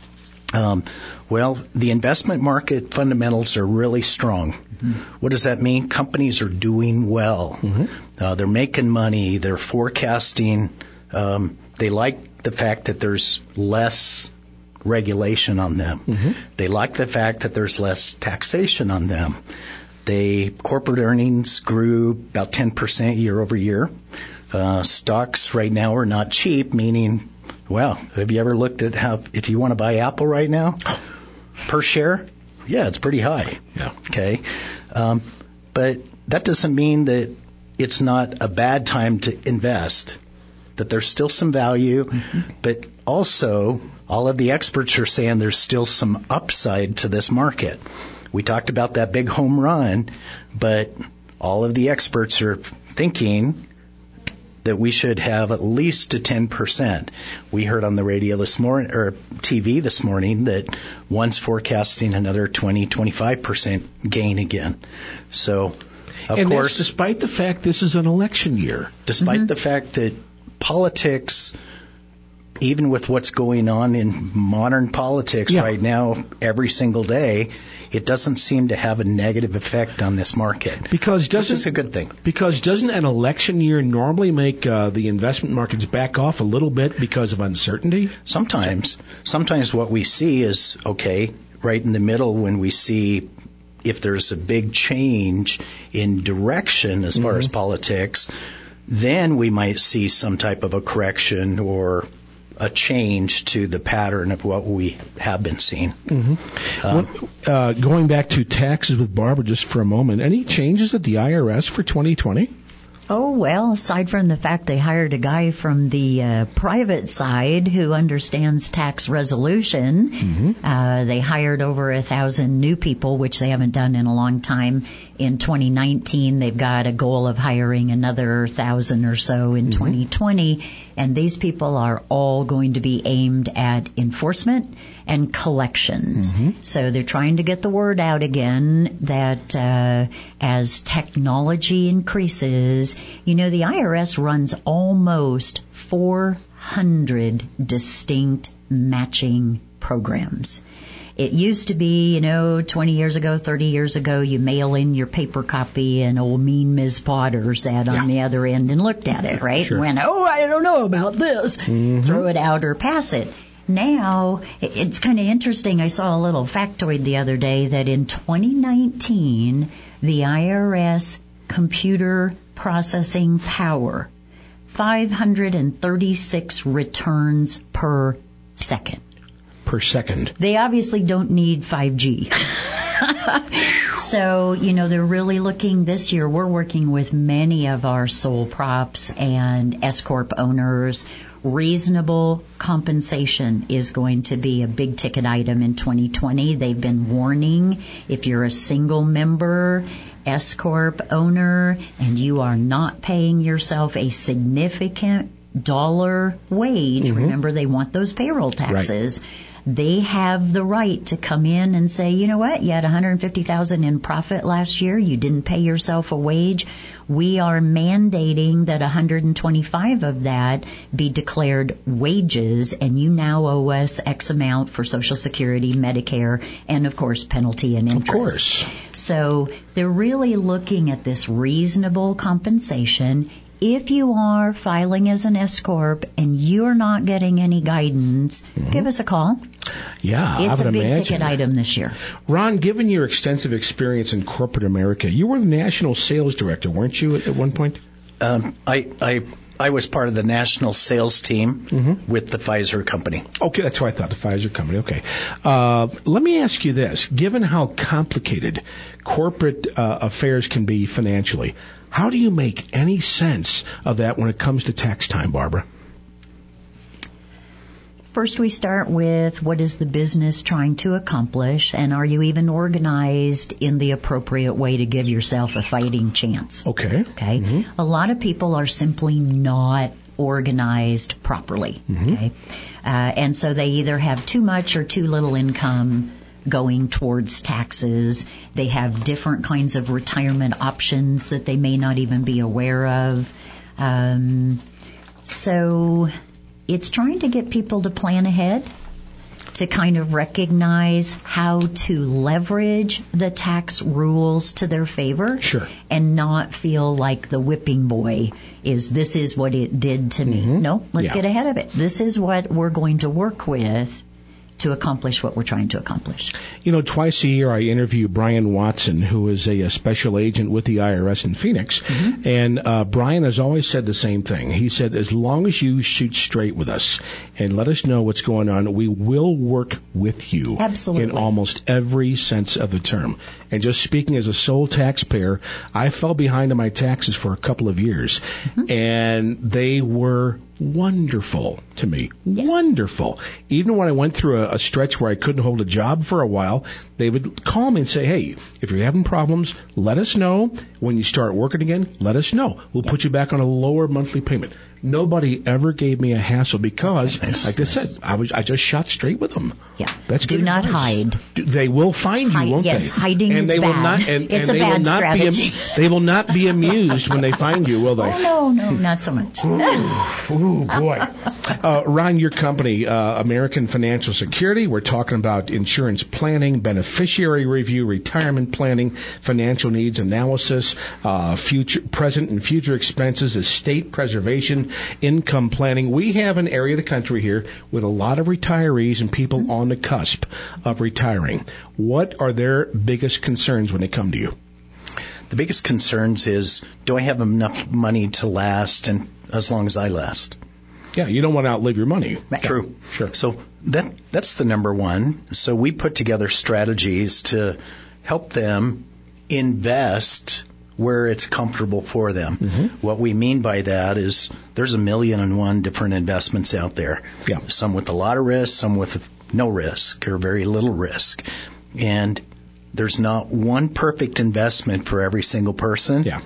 Speaker 20: Um, well, the investment market fundamentals are really strong. Mm-hmm. What does that mean? Companies are doing well.
Speaker 2: Mm-hmm.
Speaker 20: Uh, they're making money. They're forecasting. Um, they like the fact that there's less regulation on them.
Speaker 2: Mm-hmm.
Speaker 20: They like the fact that there's less taxation on them. They corporate earnings grew about ten percent year over year. Uh, stocks right now are not cheap, meaning, well, have you ever looked at how, if you want to buy Apple right now, per share? Yeah, it's pretty high.
Speaker 2: Yeah.
Speaker 20: Okay. Um, but that doesn't mean that it's not a bad time to invest, that there's still some value, mm-hmm. but also all of the experts are saying there's still some upside to this market. We talked about that big home run, but all of the experts are thinking that we should have at least a ten percent. We heard on the radio this morning, or T V this morning, that one's forecasting another twenty, twenty-five percent gain again. So, of
Speaker 2: and
Speaker 20: course,
Speaker 2: that's despite the fact this is an election year.
Speaker 20: Despite
Speaker 2: mm-hmm.
Speaker 20: the fact that politics, even with what's going on in modern politics
Speaker 2: yeah.
Speaker 20: right now, every single day, it doesn't seem to have a negative effect on this market.
Speaker 2: Because doesn't,
Speaker 20: which is a good thing.
Speaker 2: Because doesn't an election year normally make uh, the investment markets back off a little bit because of uncertainty?
Speaker 20: Sometimes. Sometimes what we see is, okay, right in the middle when we see if there's a big change in direction as far mm-hmm. as politics, then we might see some type of a correction or a change to the pattern of what we have been seeing.
Speaker 2: Mm-hmm. Um, well, uh, going back to taxes with Barbara just for a moment, any changes at the I R S for twenty twenty?
Speaker 21: Oh, well, aside from the fact they hired a guy from the uh, private side who understands tax resolution, mm-hmm. uh, they hired over a thousand new people, which they haven't done in a long time. In twenty nineteen, they've got a goal of hiring another thousand or so in mm-hmm. twenty twenty, and these people are all going to be aimed at enforcement and collections. Mm-hmm. So they're trying to get the word out again that uh, as technology increases, you know, the I R S runs almost four hundred distinct matching programs. It used to be, you know, twenty years ago, thirty years ago, you mail in your paper copy and old mean Miz Potter sat
Speaker 2: yeah.
Speaker 21: on the other end and looked at it, right?
Speaker 2: Sure.
Speaker 21: And went, oh, I don't know about this.
Speaker 2: Mm-hmm.
Speaker 21: Throw it out or pass it. Now, it's kind of interesting. I saw a little factoid the other day that in twenty nineteen, the I R S computer processing power, five hundred thirty-six returns per second.
Speaker 2: Per second.
Speaker 21: They obviously don't need five G. So, you know, they're really looking this year. We're working with many of our sole props and S-Corp owners. Reasonable compensation is going to be a big ticket item in twenty twenty. They've been warning if you're a single member S-Corp owner and you are not paying yourself a significant dollar wage, mm-hmm. remember they want those payroll taxes. Right. They have the right to come in and say, you know what, you had one hundred fifty thousand dollars in profit last year, you didn't pay yourself a wage. We are mandating that one hundred twenty-five of that be declared wages, and you now owe us X amount for Social Security, Medicare, and of course penalty and interest.
Speaker 2: Of course.
Speaker 21: So they're really looking at this reasonable compensation. If you are filing as an S-Corp and you're not getting any guidance, mm-hmm. give us a call.
Speaker 2: Yeah,
Speaker 21: it's
Speaker 2: I would
Speaker 21: a big
Speaker 2: imagine.
Speaker 21: ticket item this year.
Speaker 2: Ron, given your extensive experience in corporate America, you were the national sales director, weren't you, at, at one point?
Speaker 20: Um, I, I, I was part of the national sales team mm-hmm. with the Pfizer company.
Speaker 2: Okay, that's what I thought, the Pfizer company. Okay. Uh, let me ask you this. Given how complicated corporate uh, affairs can be financially, how do you make any sense of that when it comes to tax time, Barbara?
Speaker 21: first we start with what is the business trying to accomplish, and are you even organized in the appropriate way to give yourself a fighting chance?
Speaker 2: Okay.
Speaker 21: Okay.
Speaker 2: Mm-hmm.
Speaker 21: A lot of people are simply not organized properly.
Speaker 2: Mm-hmm.
Speaker 21: Okay. Uh, and so they either have too much or too little income going towards taxes. They have different kinds of retirement options that they may not even be aware of. Um, so it's trying to get people to plan ahead, to kind of recognize how to leverage the tax rules to their favor.
Speaker 2: Sure.
Speaker 21: And not feel like the whipping boy is, this is what it did to me.
Speaker 2: Mm-hmm.
Speaker 21: No, let's
Speaker 2: Yeah.
Speaker 21: get ahead of it. This is what we're going to work with to accomplish what we're trying to accomplish.
Speaker 2: You know, twice a year I interview Brian Watson, who is a, a special agent with the I R S in Phoenix. Mm-hmm. And uh, Brian has always said the same thing. He said, as long as you shoot straight with us and let us know what's going on, we will work with you.
Speaker 21: Absolutely.
Speaker 2: In almost every sense of the term. And just speaking as a sole taxpayer, I fell behind on my taxes for a couple of years. Mm-hmm. And they were wonderful to me. Yes. Wonderful. Even when I went through a, a stretch where I couldn't hold a job for a while, they would call me and say, hey, if you're having problems, let us know. When you start working again, let us know. We'll yeah. put you back on a lower monthly payment. Nobody ever gave me a hassle because, nice. like I said, I was I just shot straight with them.
Speaker 21: Yeah.
Speaker 2: That's
Speaker 21: Do
Speaker 2: good
Speaker 21: not
Speaker 2: advice.
Speaker 21: hide.
Speaker 2: They will find you,
Speaker 21: Hide,
Speaker 2: won't
Speaker 21: yes,
Speaker 2: they?
Speaker 21: Yes, hiding
Speaker 2: and
Speaker 21: is
Speaker 2: they
Speaker 21: bad.
Speaker 2: Will not, and,
Speaker 21: it's
Speaker 2: and
Speaker 21: a
Speaker 2: they
Speaker 21: bad
Speaker 2: will not
Speaker 21: strategy.
Speaker 2: Be, they will not be amused when they find you, will they?
Speaker 21: Oh, no, no, not so much.
Speaker 2: Ooh, ooh boy. Uh, Ron, your company, uh, American Financial Security, we're talking about insurance planning, beneficiary review, retirement planning, financial needs analysis, uh, future, present and future expenses, estate preservation, income planning. We have an area of the country here with a lot of retirees and people mm-hmm. on the cusp of retiring. What are their biggest concerns when they come to you?
Speaker 20: The biggest concerns is, do I have enough money to last and as long as I last?
Speaker 2: Yeah, you don't want to outlive your money.
Speaker 20: True.
Speaker 2: Sure.
Speaker 20: So that that's the number one. So we put together strategies to help them invest where it's comfortable for them. Mm-hmm. What we mean by that is there's a million and one different investments out there.
Speaker 2: Yeah.
Speaker 20: Some with a lot of risk, some with no risk or very little risk. And there's not one perfect investment for every single person.
Speaker 2: Yeah.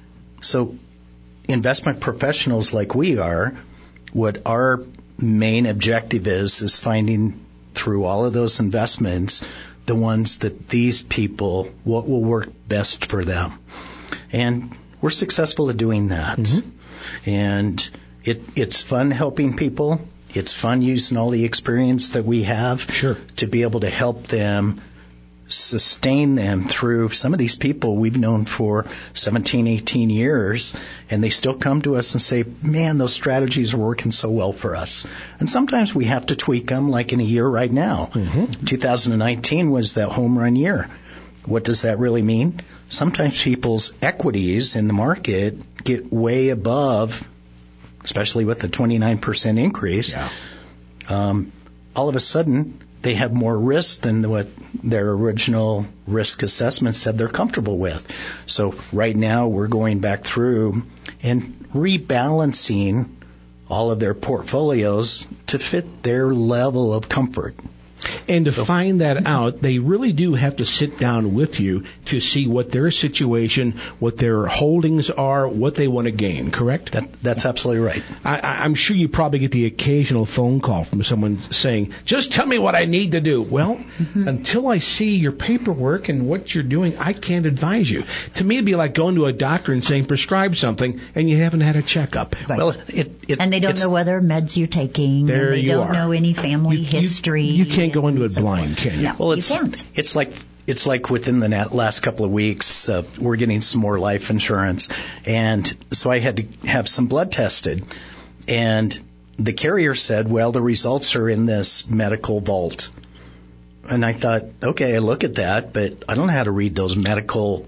Speaker 20: So investment professionals like we are, what our main objective is, is finding through all of those investments the ones that these people, what will work best for them. And we're successful at doing that. Mm-hmm. And it, it's fun helping people. It's fun using all the experience that we have
Speaker 2: sure.
Speaker 20: to be able to help them sustain them through. Some of these people we've known for seventeen, eighteen years, and they still come to us and say, man, those strategies are working so well for us. And sometimes we have to tweak them, like in a year right now. Mm-hmm. two thousand nineteen was that home run year. What does that really mean? Sometimes people's equities in the market get way above, especially with the twenty-nine percent increase.
Speaker 2: Yeah.
Speaker 20: Um, all of a sudden, they have more risk than what their original risk assessment said they're comfortable with. So right now we're going back through and rebalancing all of their portfolios to fit their level of comfort.
Speaker 2: And to find that out, they really do have to sit down with you to see what their situation, what their holdings are, what they want to gain, correct?
Speaker 20: That, that's absolutely right.
Speaker 2: I, I'm sure you probably get the occasional phone call from someone saying, just tell me what I need to do. Well, mm-hmm. until I see your paperwork and what you're doing, I can't advise you. To me, it'd be like going to a doctor and saying prescribe something and you haven't had a checkup.
Speaker 21: Right.
Speaker 20: Well, it, it,
Speaker 21: and they don't know whether meds you're taking.
Speaker 2: There
Speaker 21: and they
Speaker 2: you
Speaker 21: don't
Speaker 2: are.
Speaker 21: know any family
Speaker 2: you,
Speaker 21: history.
Speaker 2: You, you can't go into it so blind, can you?
Speaker 21: No,
Speaker 20: well, it's,
Speaker 21: you can't.
Speaker 20: It's like it's like within the last couple of weeks, uh, we're getting some more life insurance, and so I had to have some blood tested, and the carrier said, "Well, the results are in this medical vault," and I thought, okay, I look at that, but I don't know how to read those medical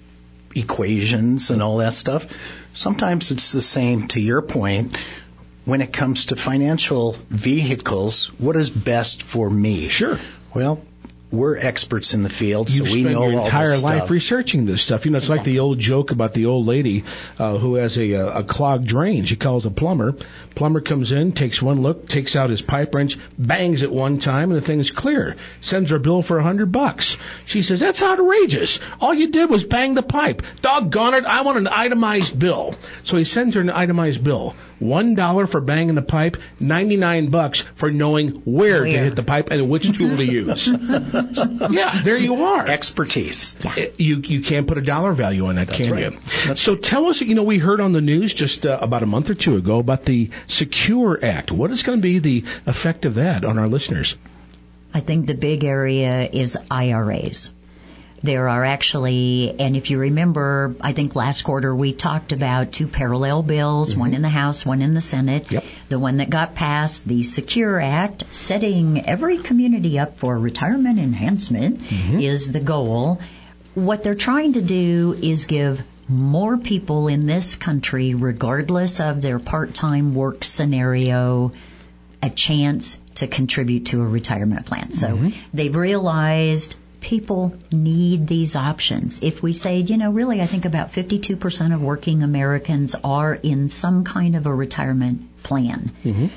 Speaker 20: equations and all that stuff. Sometimes it's the same. To your point. When it comes to financial vehicles, what is best for me?
Speaker 2: Sure.
Speaker 20: Well, we're experts in the field, so
Speaker 2: You've
Speaker 20: we
Speaker 2: spent
Speaker 20: know
Speaker 2: your
Speaker 20: all
Speaker 2: entire
Speaker 20: this
Speaker 2: life
Speaker 20: stuff.
Speaker 2: researching this stuff. You know, it's
Speaker 20: Exactly.
Speaker 2: like the old joke about the old lady uh, who has a, a, a clogged drain. She calls a plumber. Plumber comes in, takes one look, takes out his pipe wrench, bangs it one time, and the thing's clear. Sends her a bill for a hundred bucks. She says, "That's outrageous. All you did was bang the pipe. Doggone it, I want an itemized bill." So he sends her an itemized bill. One dollar for banging the pipe, ninety-nine bucks for knowing where,
Speaker 20: Where.
Speaker 2: to hit the pipe and which tool to use. Yeah, there you are.
Speaker 20: Expertise.
Speaker 2: You you can't put a dollar value on that,
Speaker 20: That's
Speaker 2: can
Speaker 20: right.
Speaker 2: you? So tell us, you know, we heard on the news just uh, about a month or two ago about the Secure Act. What is going to be the effect of that on our listeners?
Speaker 21: I think the big area is I R As. There are actually, and if you remember, I think last quarter we talked about two parallel bills, mm-hmm. one in the House, one in the Senate.
Speaker 2: Yep.
Speaker 21: The one that got passed, the Secure Act, setting every community up for retirement enhancement mm-hmm. is the goal. What they're trying to do is give more people in this country, regardless of their part-time work scenario, a chance to contribute to a retirement plan. So mm-hmm. they've realized people need these options. If we say, you know, really, I think about fifty-two percent of working Americans are in some kind of a retirement plan.
Speaker 2: Mm-hmm.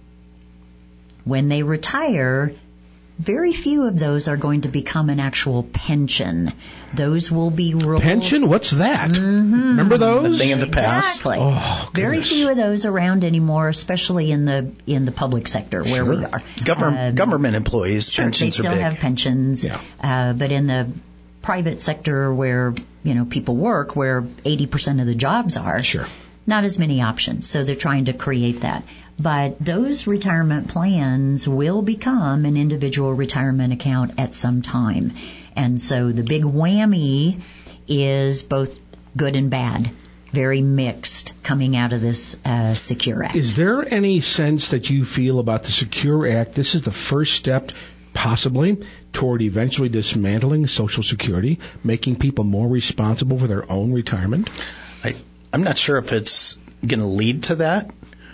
Speaker 21: When they retire, very few of those are going to become an actual pension. Those will be rolled.
Speaker 2: Pension? What's that?
Speaker 21: Mm-hmm.
Speaker 2: Remember those?
Speaker 20: The thing of the past.
Speaker 21: Exactly.
Speaker 2: Oh,
Speaker 21: very
Speaker 2: goodness.
Speaker 21: few of those around anymore, especially in the in the public sector where
Speaker 20: Sure.
Speaker 21: we are.
Speaker 20: Government,
Speaker 21: Uh,
Speaker 20: government employees,
Speaker 21: Sure,
Speaker 20: pensions
Speaker 21: they still
Speaker 20: are big.
Speaker 21: have pensions,
Speaker 2: Yeah.
Speaker 21: uh, but in the private sector where, you know, people work, where eighty percent of the jobs are,
Speaker 2: Sure.
Speaker 21: not as many options. So they're trying to create that. But those retirement plans will become an individual retirement account at some time. And so the big whammy is both good and bad, very mixed coming out of this uh, Secure Act.
Speaker 2: Is there any sense that you feel about the Secure Act? This is the first step, possibly, toward eventually dismantling Social Security, making people more responsible for their own retirement?
Speaker 20: I, I'm not sure if it's going to lead to that,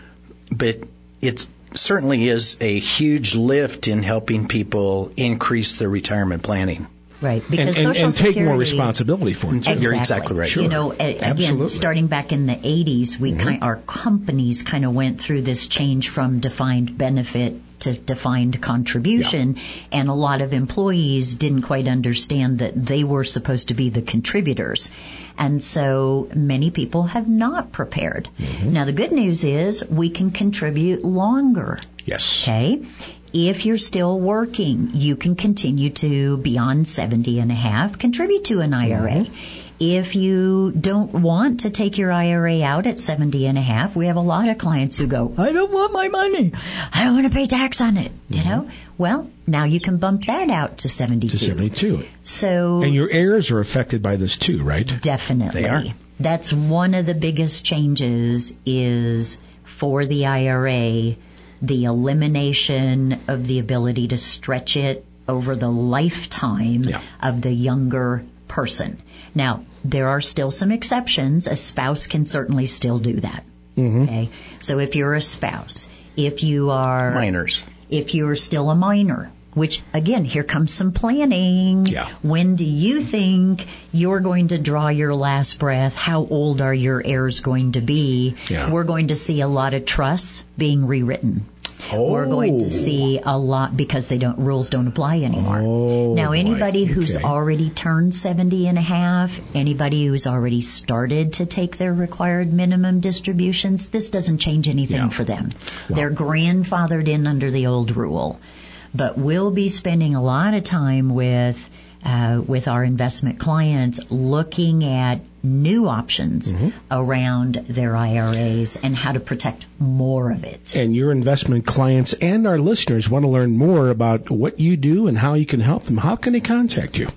Speaker 20: but it certainly is a huge lift in helping people increase their retirement planning.
Speaker 21: Right, because
Speaker 2: and, and,
Speaker 21: Social
Speaker 2: and take
Speaker 21: Security,
Speaker 2: more responsibility for it.
Speaker 21: Exactly.
Speaker 20: You're exactly right.
Speaker 21: You know, a- again,
Speaker 2: Absolutely.
Speaker 21: starting back in the eighties, we
Speaker 2: Mm-hmm.
Speaker 21: kind, our companies kind of went through this change from defined benefit to defined contribution, yeah. and a lot of employees didn't quite understand that they were supposed to be the contributors. And so many people have not prepared.
Speaker 2: Mm-hmm.
Speaker 21: Now, the good news is we can contribute longer.
Speaker 2: Yes.
Speaker 21: Okay? If you're still working, you can continue to, beyond seventy and a half, contribute to an I R A. Mm-hmm. If you don't want to take your I R A out at seventy and a half, we have a lot of clients who go, I don't want my money. I don't want to pay tax on it. Mm-hmm. You know? Well, now you can bump that out to seventy-two.
Speaker 2: To seventy-two.
Speaker 21: So.
Speaker 2: And your heirs are affected by this too, right?
Speaker 21: Definitely.
Speaker 20: They are.
Speaker 21: That's one of the biggest changes is for the I R A, the elimination of the ability to stretch it over the lifetime
Speaker 2: yeah.
Speaker 21: of the younger person. Now, there are still some exceptions. A spouse can certainly still do that.
Speaker 2: Mm-hmm.
Speaker 21: Okay. So if you're a spouse, if you are
Speaker 20: minors,
Speaker 21: if you're still a minor, which again, here comes some planning.
Speaker 2: Yeah.
Speaker 21: When do you think you're going to draw your last breath? How old are your heirs going to be?
Speaker 2: Yeah.
Speaker 21: We're going to see a lot of trusts being rewritten.
Speaker 2: Oh.
Speaker 21: We're going to see a lot because they don't rules don't apply anymore.
Speaker 2: Oh,
Speaker 21: now, anybody
Speaker 2: boy.
Speaker 21: who's
Speaker 2: Okay.
Speaker 21: already turned seventy and a half, anybody who's already started to take their required minimum distributions, this doesn't change anything
Speaker 2: Yeah.
Speaker 21: for them.
Speaker 2: Wow.
Speaker 21: They're grandfathered in under the old rule. But we'll be spending a lot of time with uh, with our investment clients looking at new options
Speaker 2: mm-hmm.
Speaker 21: around their I R As and how to protect more of it.
Speaker 2: And your investment clients and our listeners want to learn more about what you do and how you can help them. How can they contact you?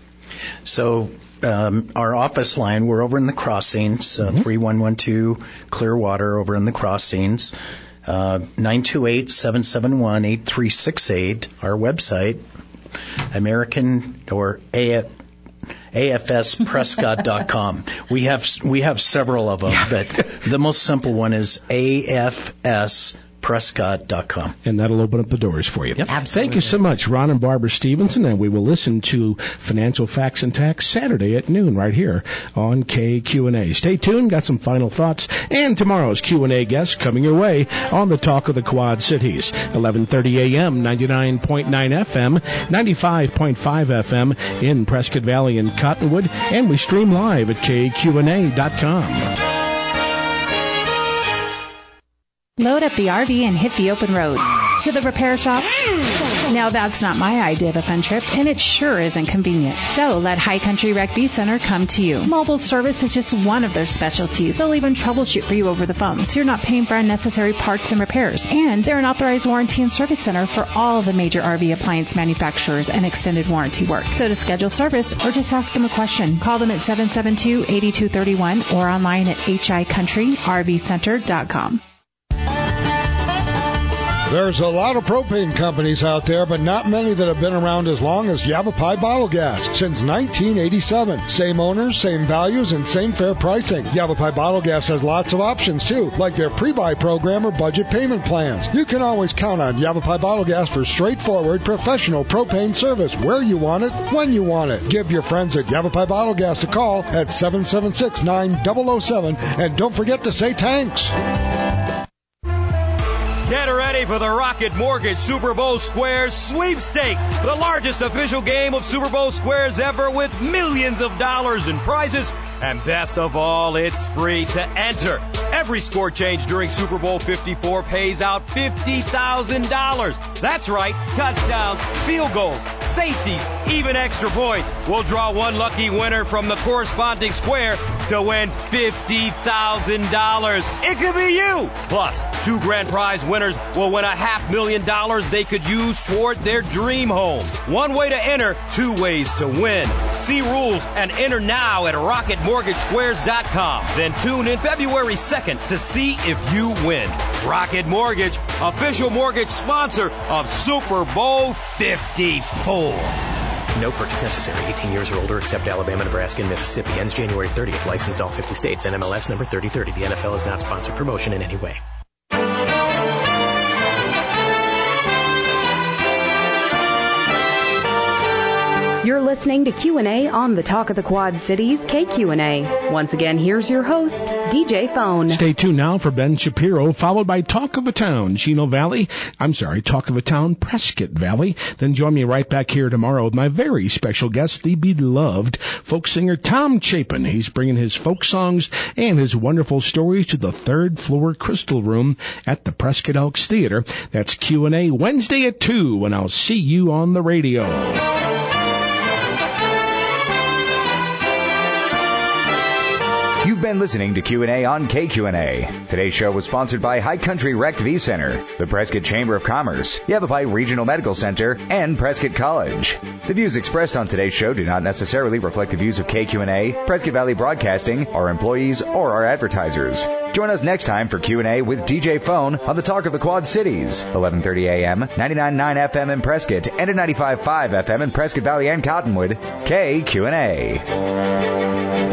Speaker 20: So um, our office line, we're over in the Crossings, uh, mm-hmm. three one one two Clearwater over in the Crossings, uh, nine two eight, seven seven one, eight three six eight. Our website, American or A F, A F S Prescott dot com. We have we have several of them, but the most simple one is A F S prescott dot com.
Speaker 2: And that'll open up the doors for you.
Speaker 20: Yep.
Speaker 21: Absolutely.
Speaker 2: Thank you so much, Ron and Barbara Stevenson, and we will listen to Financial Facts and Tax Saturday at noon right here on K Q and A. Stay tuned, got some final thoughts, and tomorrow's Q and A guests coming your way on the Talk of the Quad Cities, eleven thirty a.m., ninety-nine point nine F M, ninety-five point five F M in Prescott Valley and Cottonwood, and we stream live at K Q and A dot com.
Speaker 3: Load up the R V and hit the open road. To the repair shop? Now that's not my idea of a fun trip, and it sure isn't convenient. So let High Country Rec V Center come to you. Mobile service is just one of their specialties. They'll even troubleshoot for you over the phone, so you're not paying for unnecessary parts and repairs. And they're an authorized warranty and service center for all the major R V appliance manufacturers and extended warranty work. So to schedule service or just ask them a question, call them at seven seven two, eight two three one or online at h i country r v center dot com.
Speaker 4: There's a lot of propane companies out there, but not many that have been around as long as Yavapai Bottle Gas since nineteen eighty-seven. Same owners, same values, and same fair pricing. Yavapai Bottle Gas has lots of options, too, like their pre-buy program or budget payment plans. You can always count on Yavapai Bottle Gas for straightforward, professional propane service where you want it, when you want it. Give your friends at Yavapai Bottle Gas a call at seven seven six, nine zero zero seven, and don't forget to say thanks.
Speaker 6: Get ready for the Rocket Mortgage Super Bowl Squares Sweepstakes, the largest official game of Super Bowl Squares ever, with millions of dollars in prizes. And best of all, it's free to enter. Every score change during Super Bowl fifty-four pays out fifty thousand dollars. That's right, touchdowns, field goals, safeties, even extra points. We'll draw one lucky winner from the corresponding square to win fifty thousand dollars. It could be you. Plus, two grand prize winners will win a half million dollars they could use toward their dream home. One way to enter, two ways to win. See rules and enter now at rocket mortgage squares dot com. Then tune in February second to see if you win. Rocket Mortgage, official mortgage sponsor of Super Bowl fifty-four.
Speaker 22: No purchase necessary. eighteen years or older, except Alabama, Nebraska, and Mississippi. Ends January thirtieth. Licensed all fifty states. N M L S number thirty thirty. The N F L is not sponsored promotion in any way.
Speaker 1: You're listening to Q and A on the Talk of the Quad Cities, K Q and A. Once again, here's your host, D J Phone.
Speaker 2: Stay tuned now for Ben Shapiro, followed by Talk of a Town, Chino Valley. I'm sorry, Talk of a Town, Prescott Valley. Then join me right back here tomorrow with my very special guest, the beloved folk singer Tom Chapin. He's bringing his folk songs and his wonderful stories to the third floor Crystal Room at the Prescott Elks Theater. That's Q and A Wednesday at two, and I'll see you on the radio.
Speaker 23: You've been listening to Q and A on K Q and A. Today's show was sponsored by High Country Rec V Center, the Prescott Chamber of Commerce, Yavapai Regional Medical Center, and Prescott College. The views expressed on today's show do not necessarily reflect the views of K Q and A, Prescott Valley Broadcasting, our employees, or our advertisers. Join us next time for Q and A with D J Phone on the Talk of the Quad Cities, eleven thirty a.m., ninety-nine point nine F M in Prescott, and at ninety-five point five F M in Prescott Valley and Cottonwood. K Q and A.